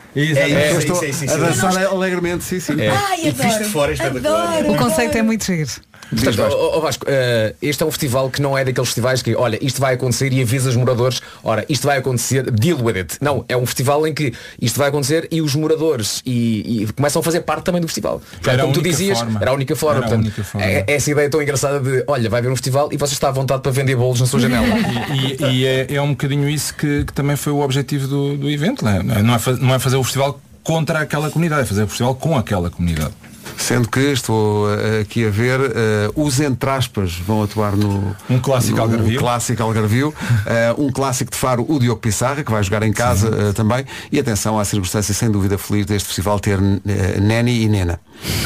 A: A dançar alegremente, sim.
R: Ai, adoro.
D: O conceito é muito giro.
H: Portanto, Vasco, este é um festival que não é daqueles festivais que, olha, isto vai acontecer e avisa os moradores, ora, isto vai acontecer, deal with it. Não, é um festival em que isto vai acontecer e os moradores e começam a fazer parte também do festival. Portanto, como tu dizias, era a única forma. Essa ideia tão engraçada de, olha, vai haver um festival e você está à vontade para vender bolos na sua janela.
S: E é um bocadinho isso que também foi o objetivo do evento. Não é fazer o festival contra aquela comunidade, é fazer o festival com aquela comunidade.
A: Sendo que estou aqui a ver, os Entre Aspas vão atuar no
S: clássico
A: Algarvio, um clássico de Faro, o Diogo Pissarra, que vai jogar em casa também. E atenção à circunstância sem dúvida feliz deste festival ter Neni e Nena.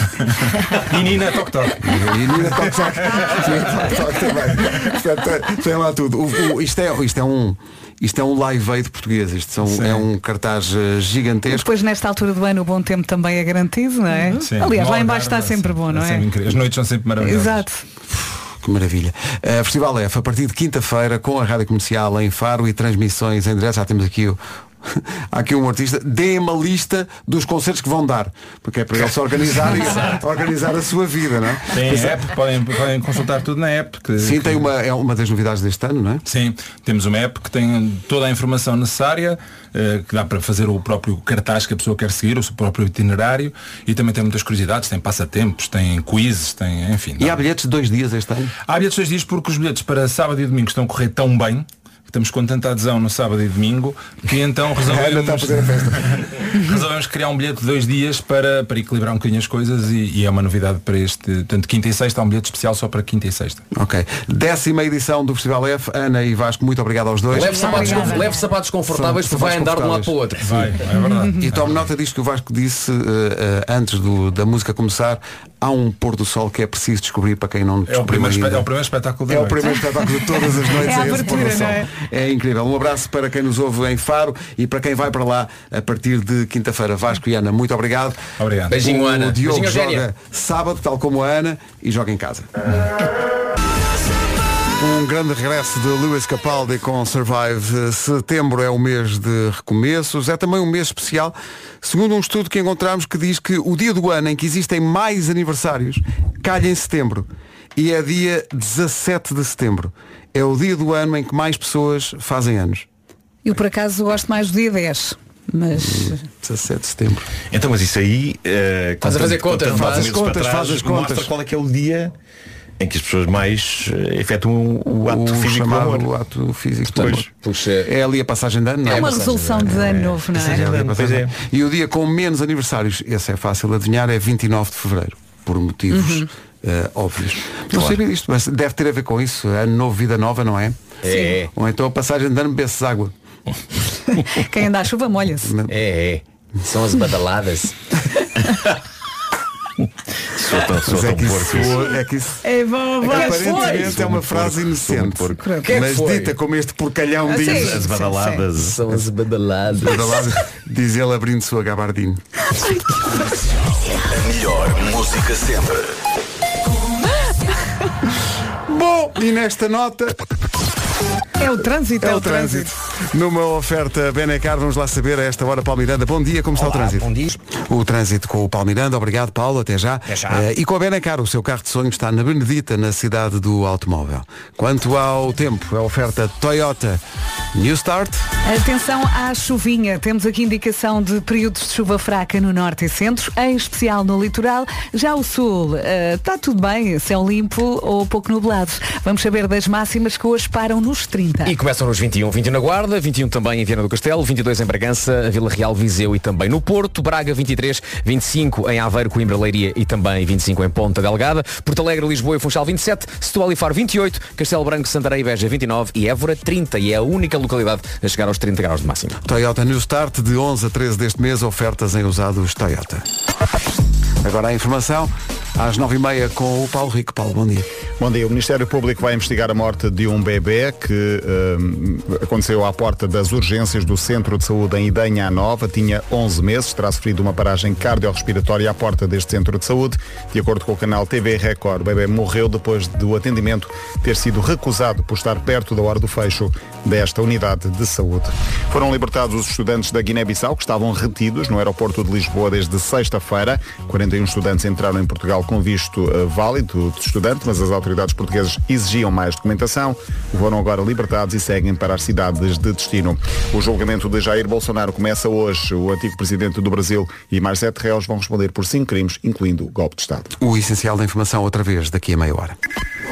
S: E Nina Toc Toc.
A: E Nina Toc Toc também. Portanto, tem lá tudo. Isto é um live aid português. É um cartaz gigantesco.
D: Depois, nesta altura do ano, o bom tempo também é garantido, não é?
S: Sim.
D: Aliás, lá embaixo está sempre bom, não é?
S: As noites são sempre maravilhosas.
D: Exato.
A: Que maravilha. Festival F, a partir de quinta-feira, com a Rádio Comercial em Faro e transmissões em direto. Já temos aqui há aqui um artista. Dê uma lista dos concertos que vão dar, porque é para ele se organizar e organizar a sua vida, não é?
S: Tem a app, podem consultar tudo na app.
A: Sim, tem é uma das novidades deste ano, não é?
S: Sim, temos uma app que tem toda a informação necessária, que dá para fazer o próprio cartaz que a pessoa quer seguir, o seu próprio itinerário, e também tem muitas curiosidades, tem passatempos, tem quizzes, enfim.
A: E há bilhetes de 2 dias este ano?
S: Há bilhetes de 2 dias porque os bilhetes para sábado e domingo estão a correr tão bem, estamos com tanta adesão no sábado e domingo, que então resolvemos criar um bilhete de 2 dias para equilibrar um bocadinho as coisas e é uma novidade para este. Portanto, quinta e sexta há um bilhete especial só para quinta e sexta.
A: Ok. 10ª edição do Festival F. Ana e Vasco, muito obrigado aos dois.
H: Leve sapatos confortáveis porque vai andar de um lado para o outro.
S: Vai, é verdade.
A: E tome nota disto que o Vasco disse antes da música começar. Há um pôr do sol que é preciso descobrir para quem não descobriu.
S: É o primeiro espetáculo da noite.
A: É o primeiro espetáculo de todas as noites.
D: É esse pôr do sol.
A: É incrível. Um abraço para quem nos ouve em Faro e para quem vai para lá a partir de quinta-feira. Vasco e Ana, muito obrigado.
S: Obrigado.
H: Beijinho, Ana.
A: O Diogo
H: Beijinho,
A: joga sábado, tal como a Ana, e joga em casa. Um grande regresso de Lewis Capaldi com Survive. Setembro é o mês de recomeços, é também um mês especial, segundo um estudo que encontramos que diz que o dia do ano em que existem mais aniversários calha em setembro, e é dia 17 de setembro. É o dia do ano em que mais pessoas fazem anos.
D: Eu por acaso gosto mais do dia 10. Mas
A: 17 de setembro.
O: Então, mas isso aí
H: estás a fazer contas,
A: faz as contas.
O: Mostra qual é que é o dia em que as pessoas mais efetuam o ato físico do amor.
A: O ato físico do amor.
H: Puxa.
A: É ali a passagem de ano, não é?
D: É uma resolução de ano novo, não é?
A: E o dia com menos aniversários, esse é fácil de adivinhar, é 29 de fevereiro, por motivos óbvios. Não sabia disto, mas deve ter a ver com isso. Ano novo, vida nova, não é?
H: É.
A: Ou então a passagem de ano bebe-se água.
D: Quem anda à chuva molha-se.
H: É. São as badaladas.
O: Sou tão porco.
A: É que isso
D: É bom,
A: aparentemente é uma frase inocente. Mas dita como este porcalhão diz.
O: As badaladas.
H: São as badaladas.
A: Diz ele abrindo sua gabardine.
F: A melhor música sempre.
A: Bom, e nesta nota...
D: É o trânsito,
A: é o trânsito. Numa oferta Benecar, vamos lá saber a esta hora, Paulo Miranda. Bom dia, como está o trânsito?
C: Bom dia.
A: O trânsito com o Paulo Miranda, obrigado Paulo, até já. E com a Benecar, o seu carro de sonho está na Benedita, na cidade do automóvel. Quanto ao tempo, a oferta Toyota New Start.
D: Atenção à chuvinha, temos aqui indicação de períodos de chuva fraca no norte e centro, em especial no litoral. Já o sul, está tudo bem, céu limpo ou pouco nublado. Vamos saber das máximas que hoje param nos 30.
H: E começam nos 21 na Guarda, 21 também em Viana do Castelo, 22 em Bragança, Vila Real, Viseu e também no Porto, Braga 23, 25 em Aveiro, Coimbra, Leiria e também 25 em Ponta Delgada, Porto Alegre, Lisboa e Funchal 27, Setúbal e Faro 28, Castelo Branco, Santarém e Beja 29 e Évora 30 e é a única localidade a chegar aos 30 graus de máximo.
A: Toyota New Start, de 11 a 13 deste mês, ofertas em usados Toyota. Agora a informação, às 9h30 com o Paulo Rico. Paulo, bom dia.
B: Bom dia. O Ministério Público vai investigar a morte de um bebê que aconteceu à porta das urgências do Centro de Saúde em Idenha Nova. Tinha 11 meses, terá sofrido uma paragem cardiorrespiratória à porta deste Centro de Saúde. De acordo com o canal TV Record, o bebê morreu depois do atendimento ter sido recusado por estar perto da hora do fecho desta unidade de saúde. Foram libertados os estudantes da Guiné-Bissau que estavam retidos no aeroporto de Lisboa desde sexta-feira. 41 estudantes entraram em Portugal com visto válido de estudante, mas as autoridades portuguesas exigiam mais documentação. Foram agora libertados e seguem para as cidades de destino. O julgamento de Jair Bolsonaro começa hoje. O antigo presidente do Brasil e mais 7 réus vão responder por 5 crimes, incluindo golpe de Estado.
A: O essencial da informação outra vez, daqui a meia hora.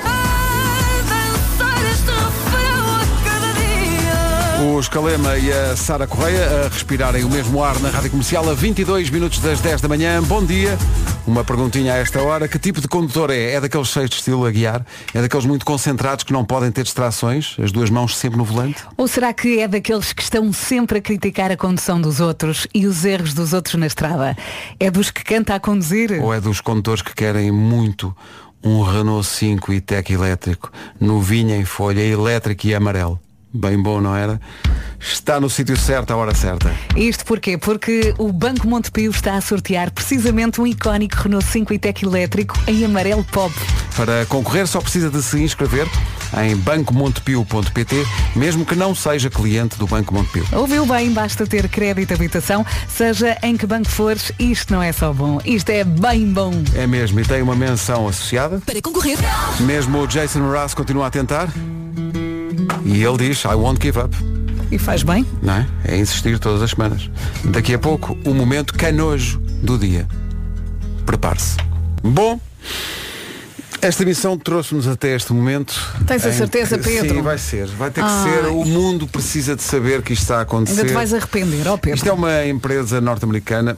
A: O Escalema e a Sara Correia a respirarem o mesmo ar na Rádio Comercial a 22 minutos das 10 da manhã. Bom dia. Uma perguntinha a esta hora. Que tipo de condutor é? É daqueles cheios de estilo a guiar? É daqueles muito concentrados que não podem ter distrações? As duas mãos sempre no volante?
D: Ou será que é daqueles que estão sempre a criticar a condução dos outros e os erros dos outros na estrada? É dos que canta a conduzir?
A: Ou é dos condutores que querem muito um Renault 5 e-Tech elétrico, novinha em folha, elétrico e amarelo? Bem bom, não era? Está no sítio certo, à hora certa.
D: Isto porquê? Porque o Banco Montepio está a sortear precisamente um icónico Renault 5 e-Tech elétrico em amarelo pop.
A: Para concorrer só precisa de se inscrever em bancomontepio.pt, mesmo que não seja cliente do Banco Montepio.
D: Ouviu bem, basta ter crédito habitação, seja em que banco fores, isto não é só bom, isto é bem bom.
A: É mesmo, e tem uma menção associada.
D: Para concorrer.
A: Mesmo o Jason Mraz continua a tentar. E ele diz, I won't give up.
D: E faz bem.
A: Não é? É insistir todas as semanas. Daqui a pouco, o momento canojo do dia. Prepare-se. Bom, esta missão trouxe-nos até este momento.
D: Tens a certeza, Pedro?
A: Sim, vai ser. Vai ter que ser. O mundo precisa de saber que isto está a acontecer.
D: Ainda te vais arrepender, ó Pedro.
A: Isto é uma empresa norte-americana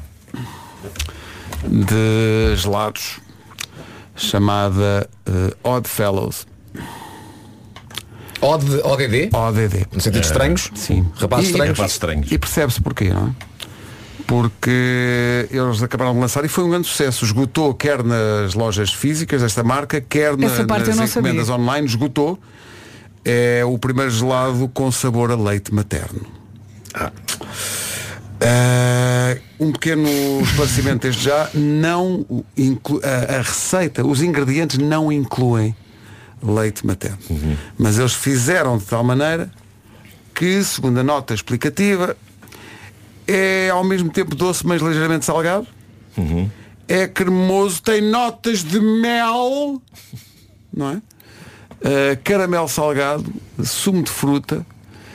A: de gelados chamada Odd Fellows.
H: ODD?
A: ODD.
H: No sentido de estranhos?
A: Sim.
H: Rapazes estranhos.
A: E percebe-se porquê, não é? Porque eles acabaram de lançar e foi um grande sucesso. Esgotou quer nas lojas físicas desta marca, quer nas encomendas online. Esgotou. É o primeiro gelado com sabor a leite materno. Um pequeno esclarecimento desde já. Não a receita, os ingredientes não incluem leite materno. Mas eles fizeram de tal maneira que, segundo a nota explicativa, é ao mesmo tempo doce, mas ligeiramente salgado. É cremoso, tem notas de mel, não é? Caramelo salgado, sumo de fruta,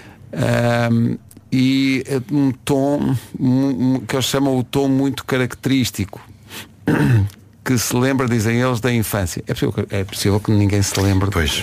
A: e um tom que eles chamam o tom muito característico, que se lembra, dizem eles, da infância. É possível que ninguém se lembre.
O: Pois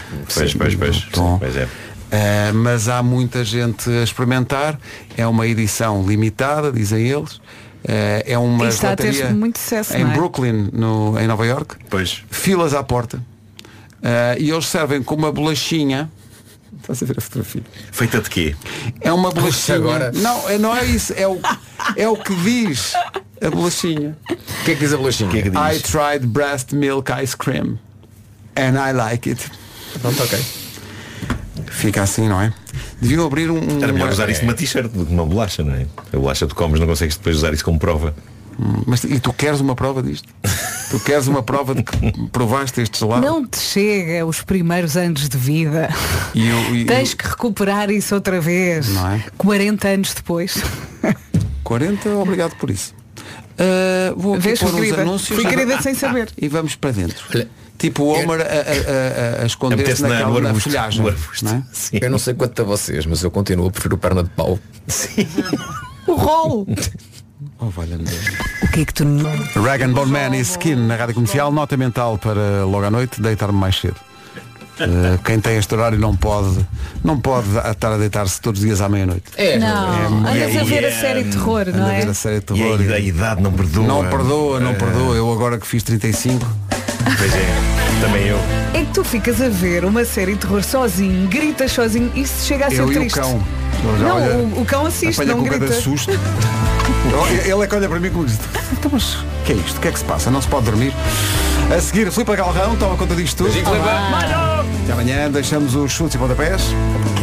O: é.
A: Mas há muita gente a experimentar. É uma edição limitada, dizem eles. É uma
D: está a ter muito sucesso,
A: em
D: não é?
A: Brooklyn, em Nova York.
O: Pois.
A: Filas à porta. E eles servem com uma bolachinha Estás a ver a fotografia?
O: Feita de quê?
A: É uma bolachinha.
H: Agora.
A: Não é isso. É o que diz a bolachinha.
H: O que é que diz a bolachinha?
O: que é que diz?
A: I tried breast milk ice cream and I like it.
H: Pronto, ok.
A: Fica assim, não é? Deviam abrir
O: Era melhor usar isso numa t-shirt do que numa bolacha, não é? A bolacha tu comes, não consegues depois usar isso como prova.
A: Mas e tu queres uma prova disto? Tu queres uma prova de que provaste este gelado?
D: Não te chega os primeiros anos de vida. Tens que recuperar isso outra vez.
A: Não é?
D: 40 anos depois.
A: 40, obrigado por isso. Vou aqui
D: Vês,
A: pôr uns
D: querida?
A: anúncios.
D: Fui querida sem saber.
A: E vamos para dentro. Tipo o Homer a esconder-se na folhagem. Não é?
H: Eu não sei quanto a vocês, mas eu continuo a preferir o perna de pau.
O: Sim.
D: O rolo.
A: Oh, valha-me Deus.
D: O que é que tu...
A: Rag and Bone Man e Skin na Rádio Comercial. Nota mental para logo à noite, deitar-me mais cedo. Quem tem este horário não pode estar a deitar-se todos os dias à meia-noite.
D: Não, andas a ver a série de terror, não é?
A: A ver a série de terror.
O: E a idade não perdoa.
A: Não perdoa. Eu agora que fiz 35.
O: Pois é, também eu.
D: É que tu ficas a ver uma série de terror sozinho, gritas sozinho, isso chega a ser
A: eu
D: triste.
A: E o cão.
D: Não, o cão assiste, não grita.
A: Susto. Ele é que olha para mim como diz, então, mas o que é isto? O que é que se passa? Não se pode dormir? A seguir, Filipe Galrão toma conta disto tudo.
H: Até
A: amanhã, deixamos os chutes e pontapés.